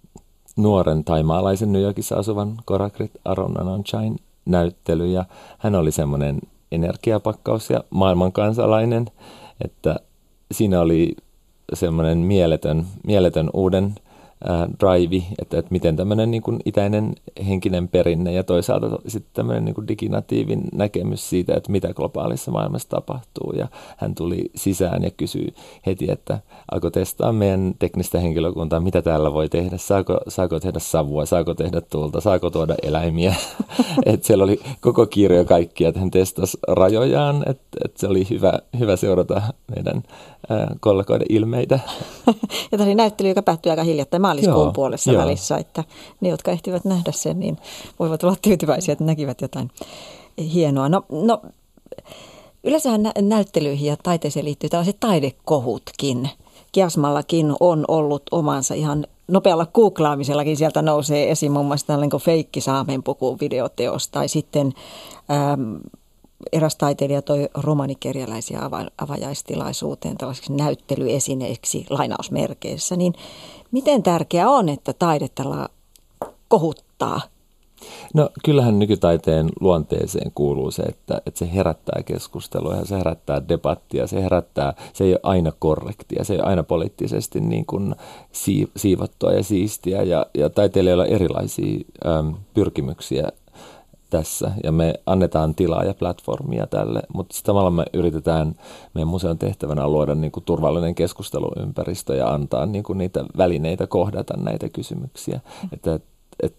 nuoren taimaalaisen New Yorkissa asuvan Korakrit Arunananshain näyttely ja hän oli semmoinen energiapakkaus ja maailmankansalainen, että siinä oli semmoinen mieletön, mieletön uuden ää, drive, että, että miten tämmöinen niin kuin itäinen henkinen perinne ja toisaalta sitten tämmöinen niin kuin diginatiivin näkemys siitä, että mitä globaalissa maailmassa tapahtuu. Ja hän tuli sisään ja kysyi heti, että alkoi testaa meidän teknistä henkilökuntaa, mitä täällä voi tehdä, saako, saako tehdä savua, saako tehdä tulta, saako tuoda eläimiä. Että siellä oli koko kirjo kaikkia, että hän testasi rajojaan, että, että se oli hyvä, hyvä seurata meidän ää, kollegoiden ilmeitä. Ja tämä oli näyttely, joka päättyi aika hiljattain maaliskuun Joo, puolessa joo. välissä, että ne, jotka ehtivät nähdä sen, niin voivat olla tyytyväisiä, että näkivät jotain hienoa. No, no yleensähän nä- näyttelyihin ja taiteeseen liittyy tällaiset taidekohutkin. Kiasmallakin on ollut omansa ihan nopealla googlaamisellakin sieltä nousee esiin muun muassa tällainen kuin feikki saamenpuku videoteos tai sitten äm, eräs taiteilija toi romanikerjäläisiä ava- avajaistilaisuuteen tällaiseksi näyttelyesineeksi lainausmerkeissä, niin miten tärkeää on, että taidetta la- kohuttaa? No kyllähän nykytaiteen luonteeseen kuuluu se, että, että se herättää keskustelua ja se herättää debattia, se herättää, se ei ole aina korrektia, se ei ole aina poliittisesti niin kuin siivottua ja siistiä ja, ja taiteilijoilla on erilaisia äm, pyrkimyksiä tässä ja me annetaan tilaa ja platformia tälle, mutta samalla me yritetään, meidän museon tehtävänä on luoda niin kuin turvallinen keskusteluympäristö ja antaa niin kuin niitä välineitä kohdata näitä kysymyksiä, että et,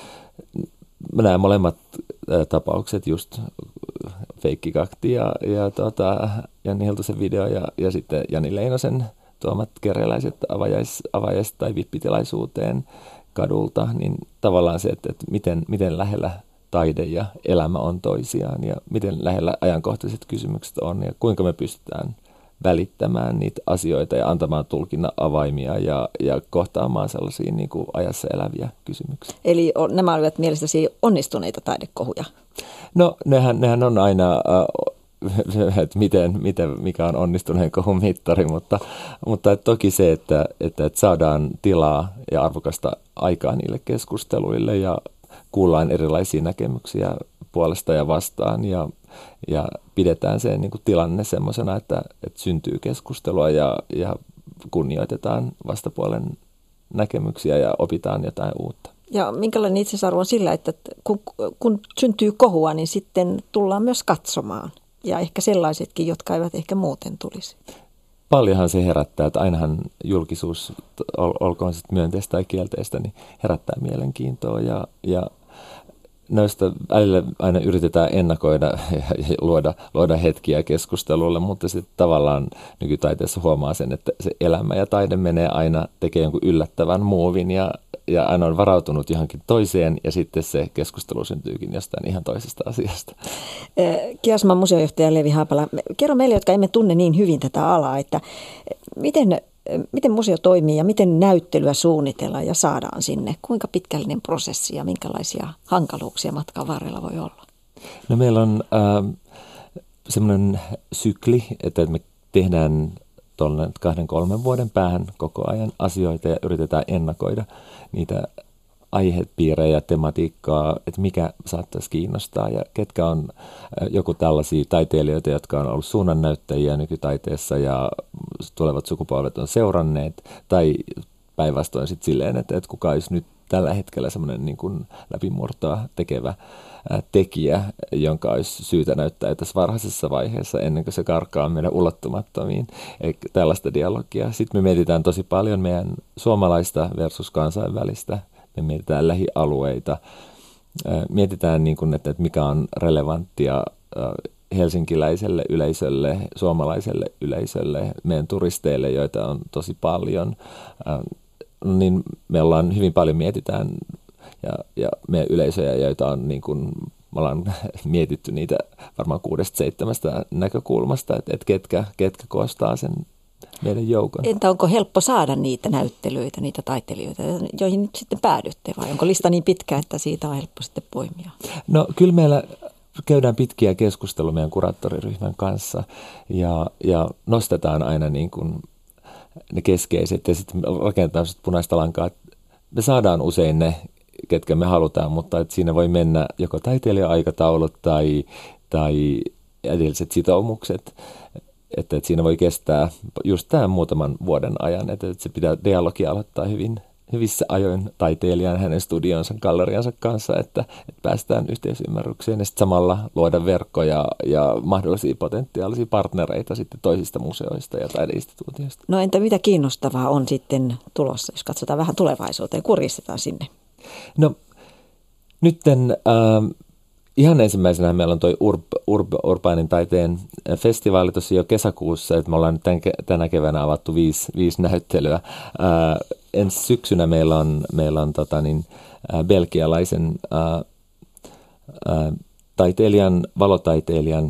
mä näen molemmat ä, tapaukset, just Feikkikakti ja, ja tota, Janni Hiltusen video ja, ja sitten Jani Leinosen tuomat kerjäläiset avajais, avajais- tai vippitilaisuuteen kadulta, niin tavallaan se, että, että miten, miten lähellä taide ja elämä on toisiaan ja miten lähellä ajankohtaiset kysymykset on ja kuinka me pystytään välittämään niitä asioita ja antamaan tulkinnan avaimia ja, ja kohtaamaan sellaisia niin kuin ajassa eläviä kysymyksiä. Eli on, nämä olivat mielestäsi onnistuneita taidekohuja? No nehän, nehän on aina, äh, että miten, miten, mikä on onnistuneen kohun mittari, mutta, mutta et toki se, että, että, että saadaan tilaa ja arvokasta aikaa niille keskusteluille ja kuullaan erilaisia näkemyksiä puolesta ja vastaan ja, ja pidetään se niin kuin tilanne semmoisena, että, että syntyy keskustelua ja, ja kunnioitetaan vastapuolen näkemyksiä ja opitaan jotain uutta. Ja minkälainen itsesarvo on sillä, että kun, kun syntyy kohua, niin sitten tullaan myös katsomaan ja ehkä sellaisetkin, jotka eivät ehkä muuten tulisi. Paljonhan se herättää, että ainahan julkisuus, ol, olkoon sitten myönteistä tai kielteistä, niin herättää mielenkiintoa ja, ja noista välillä aina yritetään ennakoida ja luoda, luoda hetkiä keskustelulle, mutta sitten tavallaan nykytaiteessa huomaa sen, että se elämä ja taide menee aina, tekee jonkun yllättävän muovin ja, ja aina on varautunut johonkin toiseen ja sitten se keskustelu syntyykin jostain ihan toisesta asiasta. Kiasman museojohtaja Leevi Haapala, kerro meille, jotka emme tunne niin hyvin tätä alaa, että miten Miten museo toimii ja miten näyttelyä suunnitellaan ja saadaan sinne? Kuinka pitkällinen prosessi ja minkälaisia hankaluuksia matkan varrella voi olla? No meillä on äh, semmoinen sykli, että me tehdään tuollainen kahden kolmen vuoden päähän koko ajan asioita ja yritetään ennakoida niitä aihepiirejä ja tematiikkaa, että mikä saattaisi kiinnostaa ja ketkä on joku tällaisia taiteilijoita, jotka on ollut suunnannäyttäjiä nykytaiteessa ja tulevat sukupolvet on seuranneet, tai päinvastoin sitten silleen, että, että kuka olisi nyt tällä hetkellä semmoinen niin kuin läpimurtoa tekevä tekijä, jonka olisi syytä näyttää tässä varhaisessa vaiheessa ennen kuin se karkaa meidän ulottumattomiin. Eli tällaista dialogia. Sitten me mietitään tosi paljon meidän suomalaista versus kansainvälistä. Me mietitään lähialueita, mietitään niin kuin, että mikä on relevanttia helsinkiläiselle yleisölle, suomalaiselle yleisölle, meidän turisteille, joita on tosi paljon. Niin me ollaan hyvin paljon mietitään ja, ja meidän yleisöjä, joita on niin kuin, me ollaan mietitty niitä varmaan kuudesta seitsemästä näkökulmasta, että, että ketkä, ketkä koostaa sen meidän joukon. Entä onko helppo saada niitä näyttelyitä, niitä taiteilijoita, joihin nyt sitten päädytte, vai onko lista niin pitkä, että siitä on helppo sitten poimia? No kyllä meillä käydään pitkiä keskusteluja meidän kuraattoriryhmän kanssa ja, ja nostetaan aina niin kuin ne keskeiset ja sitten rakennetaan punaista lankaa. Me saadaan usein ne, ketkä me halutaan, mutta että siinä voi mennä joko taiteilija-aikataulut tai, tai edelliset sitoumukset. Että, että siinä voi kestää just tämän muutaman vuoden ajan, että, että se pitää dialogia aloittaa hyvin, hyvissä ajoin taiteilijan, hänen studionsa, galleriansa kanssa, että, että päästään yhteisymmärrykseen ja sitten samalla luoda verkkoja ja mahdollisia potentiaalisia partnereita sitten toisista museoista ja taideinstituutioista. No entä mitä kiinnostavaa on sitten tulossa, jos katsotaan vähän tulevaisuuteen, kuristetaan sinne? No nytten äh, ihan ensimmäisenä meillä on toi Urb, Urb, Urbaanin taiteen festivaali tuossa jo kesäkuussa, että me ollaan tämän, tänä keväänä avattu viisi, viisi näyttelyä. Ää, ensi syksynä meillä on, meillä on tota niin, ää, belgialaisen ää, ää, taiteilijan, valotaiteilijan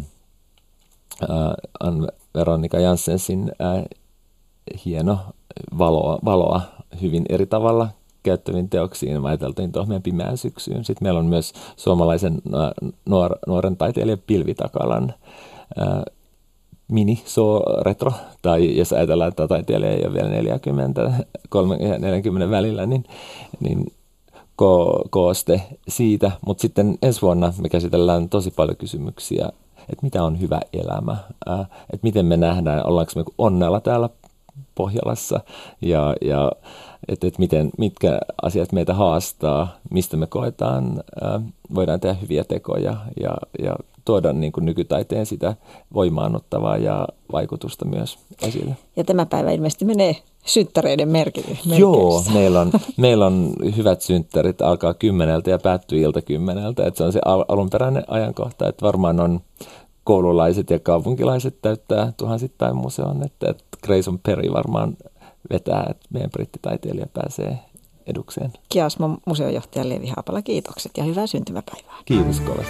ää, Veronika Janssensin ää, hieno valoa, valoa hyvin eri tavalla käyttäviin teoksiin. Mä ajateltiin tuohon meidän Pimeään syksyyn. Sitten meillä on myös suomalaisen nuor, nuoren taiteilijan Pilvi Takalan ää, mini so retro, tai jos ajatellaan, että taiteilija ei ole vielä neljäkymmentä, kolmekymmentä ja neljäkymmentä välillä, niin, niin ko, kooste siitä. Mutta sitten ensi vuonna me käsitellään tosi paljon kysymyksiä, että mitä on hyvä elämä, ää, että miten me nähdään, ollaanko me onnella täällä Pohjolassa, ja, ja että et miten, mitkä asiat meitä haastaa, mistä me koetaan, ää, voidaan tehdä hyviä tekoja ja, ja tuoda niin kuin nykytaiteen sitä voimaannuttavaa ja vaikutusta myös esille. Ja tämä päivä ilmeisesti menee synttäreiden merkityksessä. Joo, meillä on, meillä on hyvät synttärit, alkaa kymmeneltä ja päättyy ilta kymmeneltä. Että se on se al- alunperäinen ajankohta, että varmaan on koululaiset ja kaupunkilaiset täyttää tuhansittain museon, että, että Grayson Perry varmaan vetää, että meidän brittitaiteilija pääsee edukseen. Kiasmon museojohtaja Leevi Haapala, kiitokset ja hyvää syntymäpäivää. Kiitos kovasti.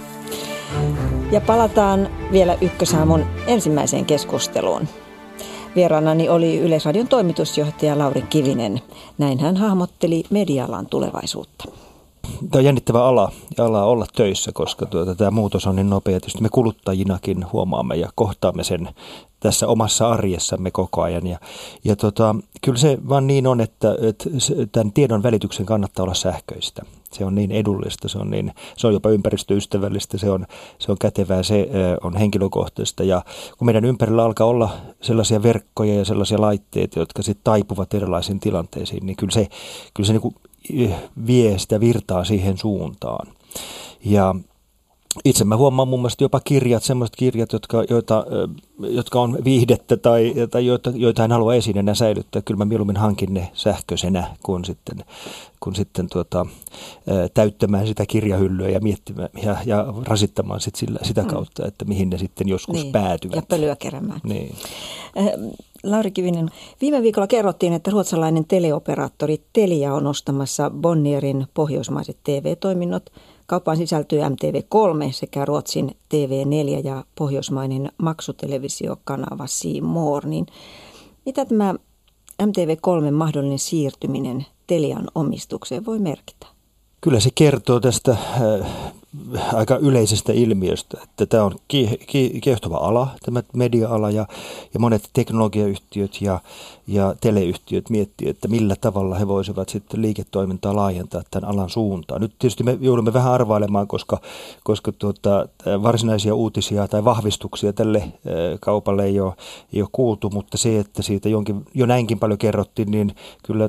Ja palataan vielä Ykkösaamun ensimmäiseen keskusteluun. Vieraanani oli Yleisradion toimitusjohtaja Lauri Kivinen. Näin hän hahmotteli media-alan tulevaisuutta. Tämä on jännittävä ala ja ala olla töissä, koska tuota, tämä muutos on niin nopea. Tietysti me kuluttajinakin huomaamme ja kohtaamme sen tässä omassa arjessamme koko ajan. Ja, ja tota, kyllä se vaan niin on, että, että tämän tiedon välityksen kannattaa olla sähköistä. Se on niin edullista, se on, niin, se on jopa ympäristöystävällistä, se on, se on kätevää, se on henkilökohtaista. Ja kun meidän ympärillä alkaa olla sellaisia verkkoja ja sellaisia laitteita, jotka sitten taipuvat erilaisiin tilanteisiin, niin kyllä se, kyllä se niin kuin vie sitä virtaa siihen suuntaan. Ja itse mä huomaan mun mielestä jopa kirjat, sellaiset kirjat, jotka, joita, jotka on viihdettä tai, tai joita, joita en halua esiin enää säilyttää. Kyllä mä mieluummin hankin ne sähköisenä, kun sitten, kun sitten tuota, täyttämään sitä kirjahyllyä ja miettimään ja, ja rasittamaan sit sillä, sitä kautta, että mihin ne sitten joskus niin, päätyvät. Ja pölyä keräämään. Niin. Lauri Kivinen, viime viikolla kerrottiin, että ruotsalainen teleoperaattori Telia on ostamassa Bonnierin pohjoismaiset T V-toiminnot. Kauppaan sisältyy M T V kolme sekä Ruotsin T V neljä ja pohjoismainen maksutelevisiokanava C More. Niin mitä tämä M T V kolme mahdollinen siirtyminen Telian omistukseen voi merkitä? Kyllä se kertoo tästä äh, aika yleisestä ilmiöstä, että tämä on kie, kie, kiehtova ala, tämä media-ala, ja, ja monet teknologiayhtiöt ja, ja teleyhtiöt miettii, että millä tavalla he voisivat sitten liiketoimintaa laajentaa tämän alan suuntaan. Nyt tietysti me joudumme vähän arvailemaan, koska, koska tuota, varsinaisia uutisia tai vahvistuksia tälle äh, kaupalle ei ole, ei ole kuultu, mutta se, että siitä jonkin, jo näinkin paljon kerrottiin, niin kyllä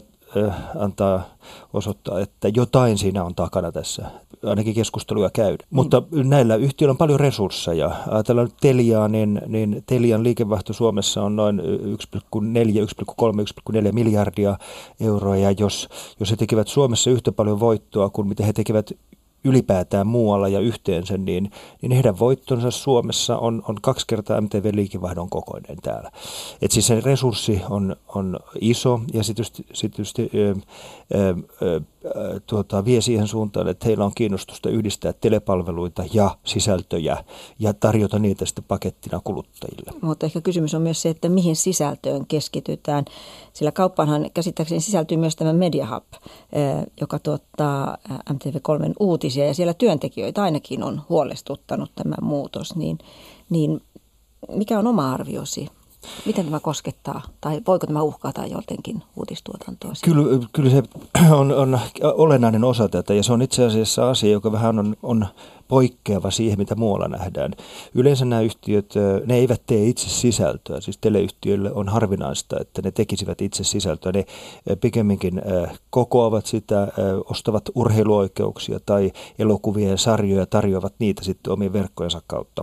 antaa osoittaa, että jotain siinä on takana tässä, ainakin keskusteluja käydä. Mm. Mutta näillä yhtiöillä on paljon resursseja. Ajatellaan nyt Teliaa, niin, niin Telian liikevaihto Suomessa on noin yksi pilkku neljä, yksi pilkku kolme, yksi pilkku neljä miljardia euroa, ja jos, jos he tekevät Suomessa yhtä paljon voittoa kuin mitä he tekevät ylipäätään muualla ja yhteensä, niin, niin heidän voittonsa Suomessa on, on kaksi kertaa M T V-liikevaihdon kokoinen täällä. Et siis se resurssi on, on iso, ja sitten sit tietysti ö, ö, ö, tuota, vie siihen suuntaan, että heillä on kiinnostusta yhdistää telepalveluita ja sisältöjä ja tarjota niitä sitten pakettina kuluttajille. Mutta ehkä kysymys on myös se, että mihin sisältöön keskitytään, sillä kauppaanhan käsittääkseni sisältyy myös tämä Media Hub, joka tuottaa M T V kolmen uutisia, ja siellä työntekijöitä ainakin on huolestuttanut tämä muutos, niin, niin mikä on oma arviosi? Miten tämä koskettaa, tai voiko tämä uhkata jotenkin uutistuotantoa? Kyllä, kyllä se on, on olennainen osa tätä, ja se on itse asiassa asia, joka vähän on, on poikkeava siihen, mitä muualla nähdään. Yleensä nämä yhtiöt, ne eivät tee itse sisältöä, siis teleyhtiöille on harvinaista, että ne tekisivät itse sisältöä. Ne pikemminkin kokoavat sitä, ostavat urheiluoikeuksia tai elokuvia ja sarjoja, tarjoavat niitä sitten omien verkkojensa kautta.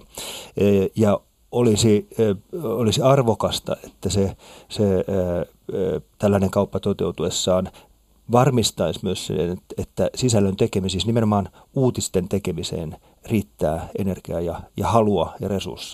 Ja Olisi, olisi arvokasta, että se, se tällainen kauppa toteutuessaan varmistaisi myös sen, että sisällön tekemiseen, siis nimenomaan uutisten tekemiseen riittää energiaa ja, ja halua ja resursseja.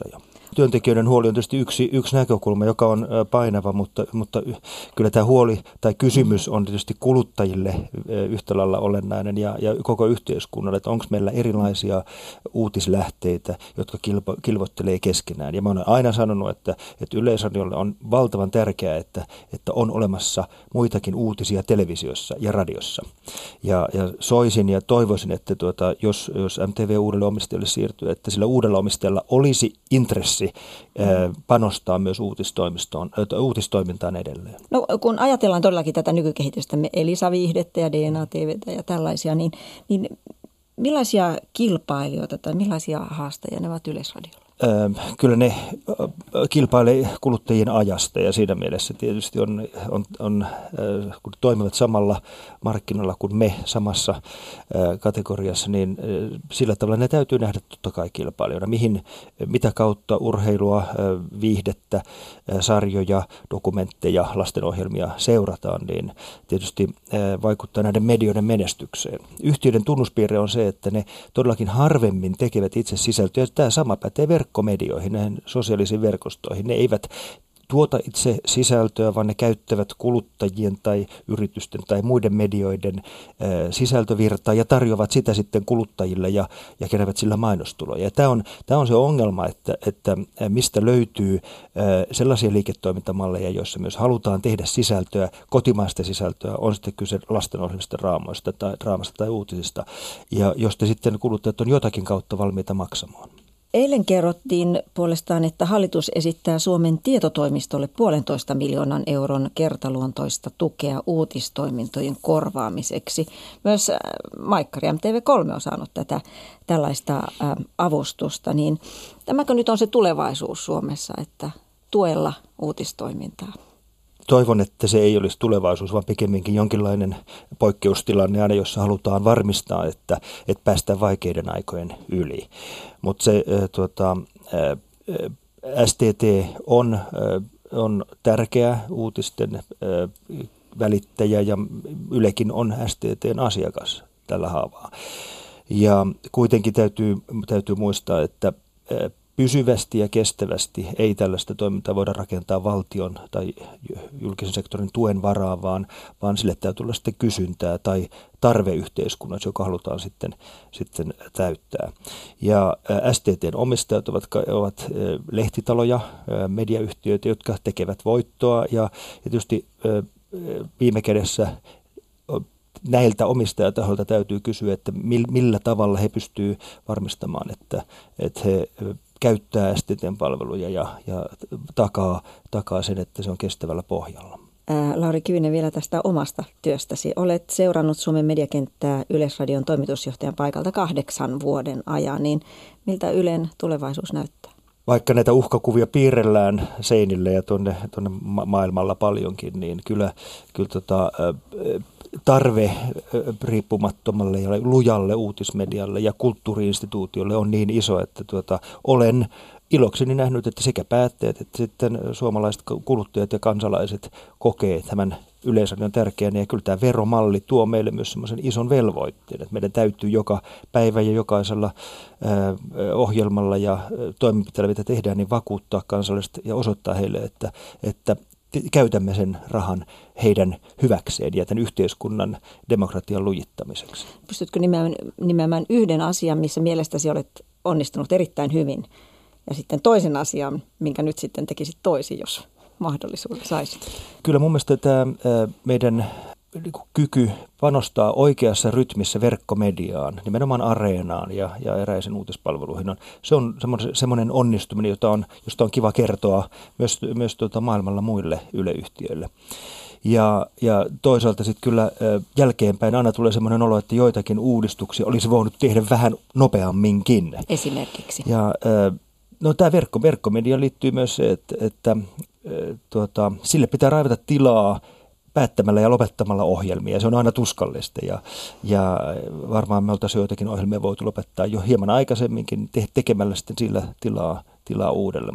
Työntekijöiden huoli on tietysti yksi, yksi näkökulma, joka on painava, mutta, mutta kyllä tämä huoli tai kysymys on tietysti kuluttajille yhtä lailla olennainen ja, ja koko yhteiskunnalle, että onko meillä erilaisia uutislähteitä, jotka kilpo, kilvottelee keskenään. Ja mä olen aina sanonut, että, että Yleisradiolle on valtavan tärkeää, että, että on olemassa muitakin uutisia televisiossa ja radiossa. Ja, ja soisin ja toivoisin, että tuota, jos, jos M T V uudelle omistajalle siirtyy, että sillä uudella omistajalla olisi intressi ää, panostaa myös uutistoimistoon, ää, uutistoimintaan edelleen. No kun ajatellaan todellakin tätä nykykehitystä, Elisa-viihdettä ja D N A-T V:tä ja tällaisia, niin, niin millaisia kilpailijoita tai millaisia haastajia ne ovat Yleisradiolla? Kyllä ne kilpailee kuluttajien ajasta ja siinä mielessä tietysti on, on, on, kun toimivat samalla markkinoilla kuin me samassa kategoriassa, niin sillä tavalla ne täytyy nähdä totta kai kilpailijoina. Mihin, mitä kautta urheilua, viihdettä, sarjoja, dokumentteja, lastenohjelmia seurataan, niin tietysti vaikuttaa näiden medioiden menestykseen. Yhtiöiden tunnuspiirre on se, että ne todellakin harvemmin tekevät itse sisältöä. Tämä sama pätee verkkomedioihin, näihin sosiaalisiin verkostoihin. Ne eivät tuota itse sisältöä, vaan ne käyttävät kuluttajien tai yritysten tai muiden medioiden ä, sisältövirtaa ja tarjoavat sitä sitten kuluttajille ja, ja keräävät sillä mainostuloja. Ja tämä on, tämä on se ongelma, että, että mistä löytyy ä, sellaisia liiketoimintamalleja, joissa myös halutaan tehdä sisältöä, kotimaista sisältöä, on sitten kyse lastenohjelmista, raamoista tai draamasta tai uutisista, ja josta sitten kuluttajat on jotakin kautta valmiita maksamaan. Eilen kerrottiin puolestaan, että hallitus esittää Suomen tietotoimistolle puolentoista miljoonan euron kertaluontoista tukea uutistoimintojen korvaamiseksi. Myös Maikkari M T V kolme on saanut tätä tällaista avustusta. Niin tämäkö nyt on se tulevaisuus Suomessa, että tuella uutistoimintaa? Toivon, että se ei olisi tulevaisuus, vaan pikemminkin jonkinlainen poikkeustilanne aina, jossa halutaan varmistaa, että, että päästään vaikeiden aikojen yli. Mutta se tuota, S T T on, on tärkeä uutisten välittäjä ja Ylekin on S T T:n asiakas tällä haavaa. Ja kuitenkin täytyy, täytyy muistaa, että pysyvästi ja kestävästi ei tällaista toimintaa voida rakentaa valtion tai julkisen sektorin tuen varaa, vaan, vaan sille täytyy olla sitten kysyntää tai tarve yhteiskunnassa, joka halutaan sitten, sitten täyttää. Ja S T T:n omistajat ovat, ovat lehtitaloja, mediayhtiöitä, jotka tekevät voittoa ja, ja tietysti viime kädessä näiltä omistajatahoilta täytyy kysyä, että millä tavalla he pystyvät varmistamaan, että, että he käyttää S T T:n palveluja ja, ja takaa, takaa sen, että se on kestävällä pohjalla. Ää, Lauri Kivinen, vielä tästä omasta työstäsi. Olet seurannut Suomen mediakenttää Yleisradion toimitusjohtajan paikalta kahdeksan vuoden ajan, niin miltä Ylen tulevaisuus näyttää? Vaikka näitä uhkakuvia piirrellään seinille ja tuonne, tuonne ma- maailmalla paljonkin, niin kyllä, kyllä tota, tarve riippumattomalle ja lujalle uutismedialle ja kulttuuriinstituutiolle on niin iso, että tuota, olen ilokseni nähnyt, että sekä päättäjät että sitten suomalaiset kuluttajat ja kansalaiset kokee tämän Yleisradion tärkeänä. Ja kyllä tämä veromalli tuo meille myös semmoisen ison velvoitteen, että meidän täytyy joka päivä ja jokaisella ää, ohjelmalla ja toimenpiteellä, mitä tehdään, niin vakuuttaa kansalaiset ja osoittaa heille, että, että käytämme sen rahan heidän hyväkseen ja tämän yhteiskunnan demokratian lujittamiseksi. Pystytkö nimeämään, nimeämään yhden asian, missä mielestäsi olet onnistunut erittäin hyvin, ja sitten toisen asian, minkä nyt sitten tekisit toisin, jos mahdollisuuden saisit? Kyllä mun mielestä tämä meidän kyky panostaa oikeassa rytmissä verkkomediaan, nimenomaan Areenaan ja, ja eräisiin uutispalveluihin, on, se on semmoinen onnistuminen, jota on, josta on kiva kertoa myös, myös tuota maailmalla muille Yle-yhtiöille. Ja, ja toisaalta sitten kyllä jälkeenpäin aina tulee semmoinen olo, että joitakin uudistuksia olisi voinut tehdä vähän nopeamminkin. Esimerkiksi? Ja, no tämä verkko, verkkomedia liittyy myös se, että, että tuota, sille pitää raivata tilaa päättämällä ja lopettamalla ohjelmia. Se on aina tuskallista ja, ja varmaan me oltaisiin joitakin ohjelmia voitu lopettaa jo hieman aikaisemminkin te- tekemällä sitten sillä tilaa, tilaa uudelle.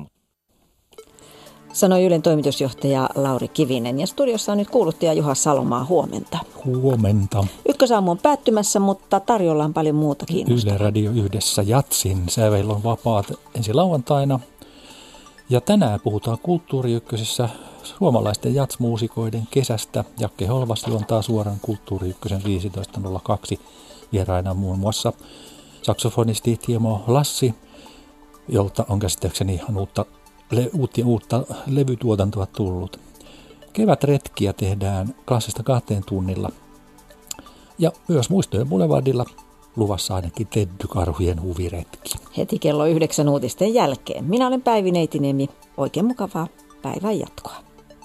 Sanoi Ylen toimitusjohtaja Lauri Kivinen ja studiossa on nyt kuuluttaja Juha Salomaa. Huomenta. Huomenta. Ykkösaamu on päättymässä, mutta tarjolla on paljon muuta kiinnostavaa. Yle Radio yhdessä Jatsin säveillä on vapaat ensi lauantaina Ja tänään puhutaan Kulttuuri Ykkösessä suomalaisten jatsmuusikoiden kesästä. Jakke Holvas juontaa suoraan Kulttuuri Ykkösen viisitoista nolla kaksi. Vieraina muun muassa saksofonisti Timo Lassi, jolta on käsittääkseni ihan uutta, le, uutta, uutta levytuotantoa tullut. Kevätretkiä tehdään klassista kahteen tunnilla. Ja myös Muistojen Boulevardilla luvassa ainakin teddykarhujen huviretki. Heti kello yhdeksän uutisten jälkeen. Minä olen Päivi Neitiniemi. Oikein mukavaa päivän jatkoa.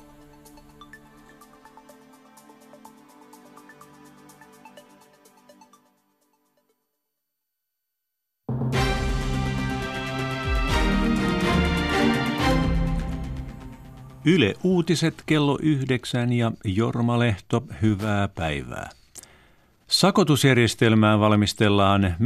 Yle Uutiset kello yhdeksän ja Jorma Lehto, hyvää päivää. Sakotusjärjestelmää valmistellaan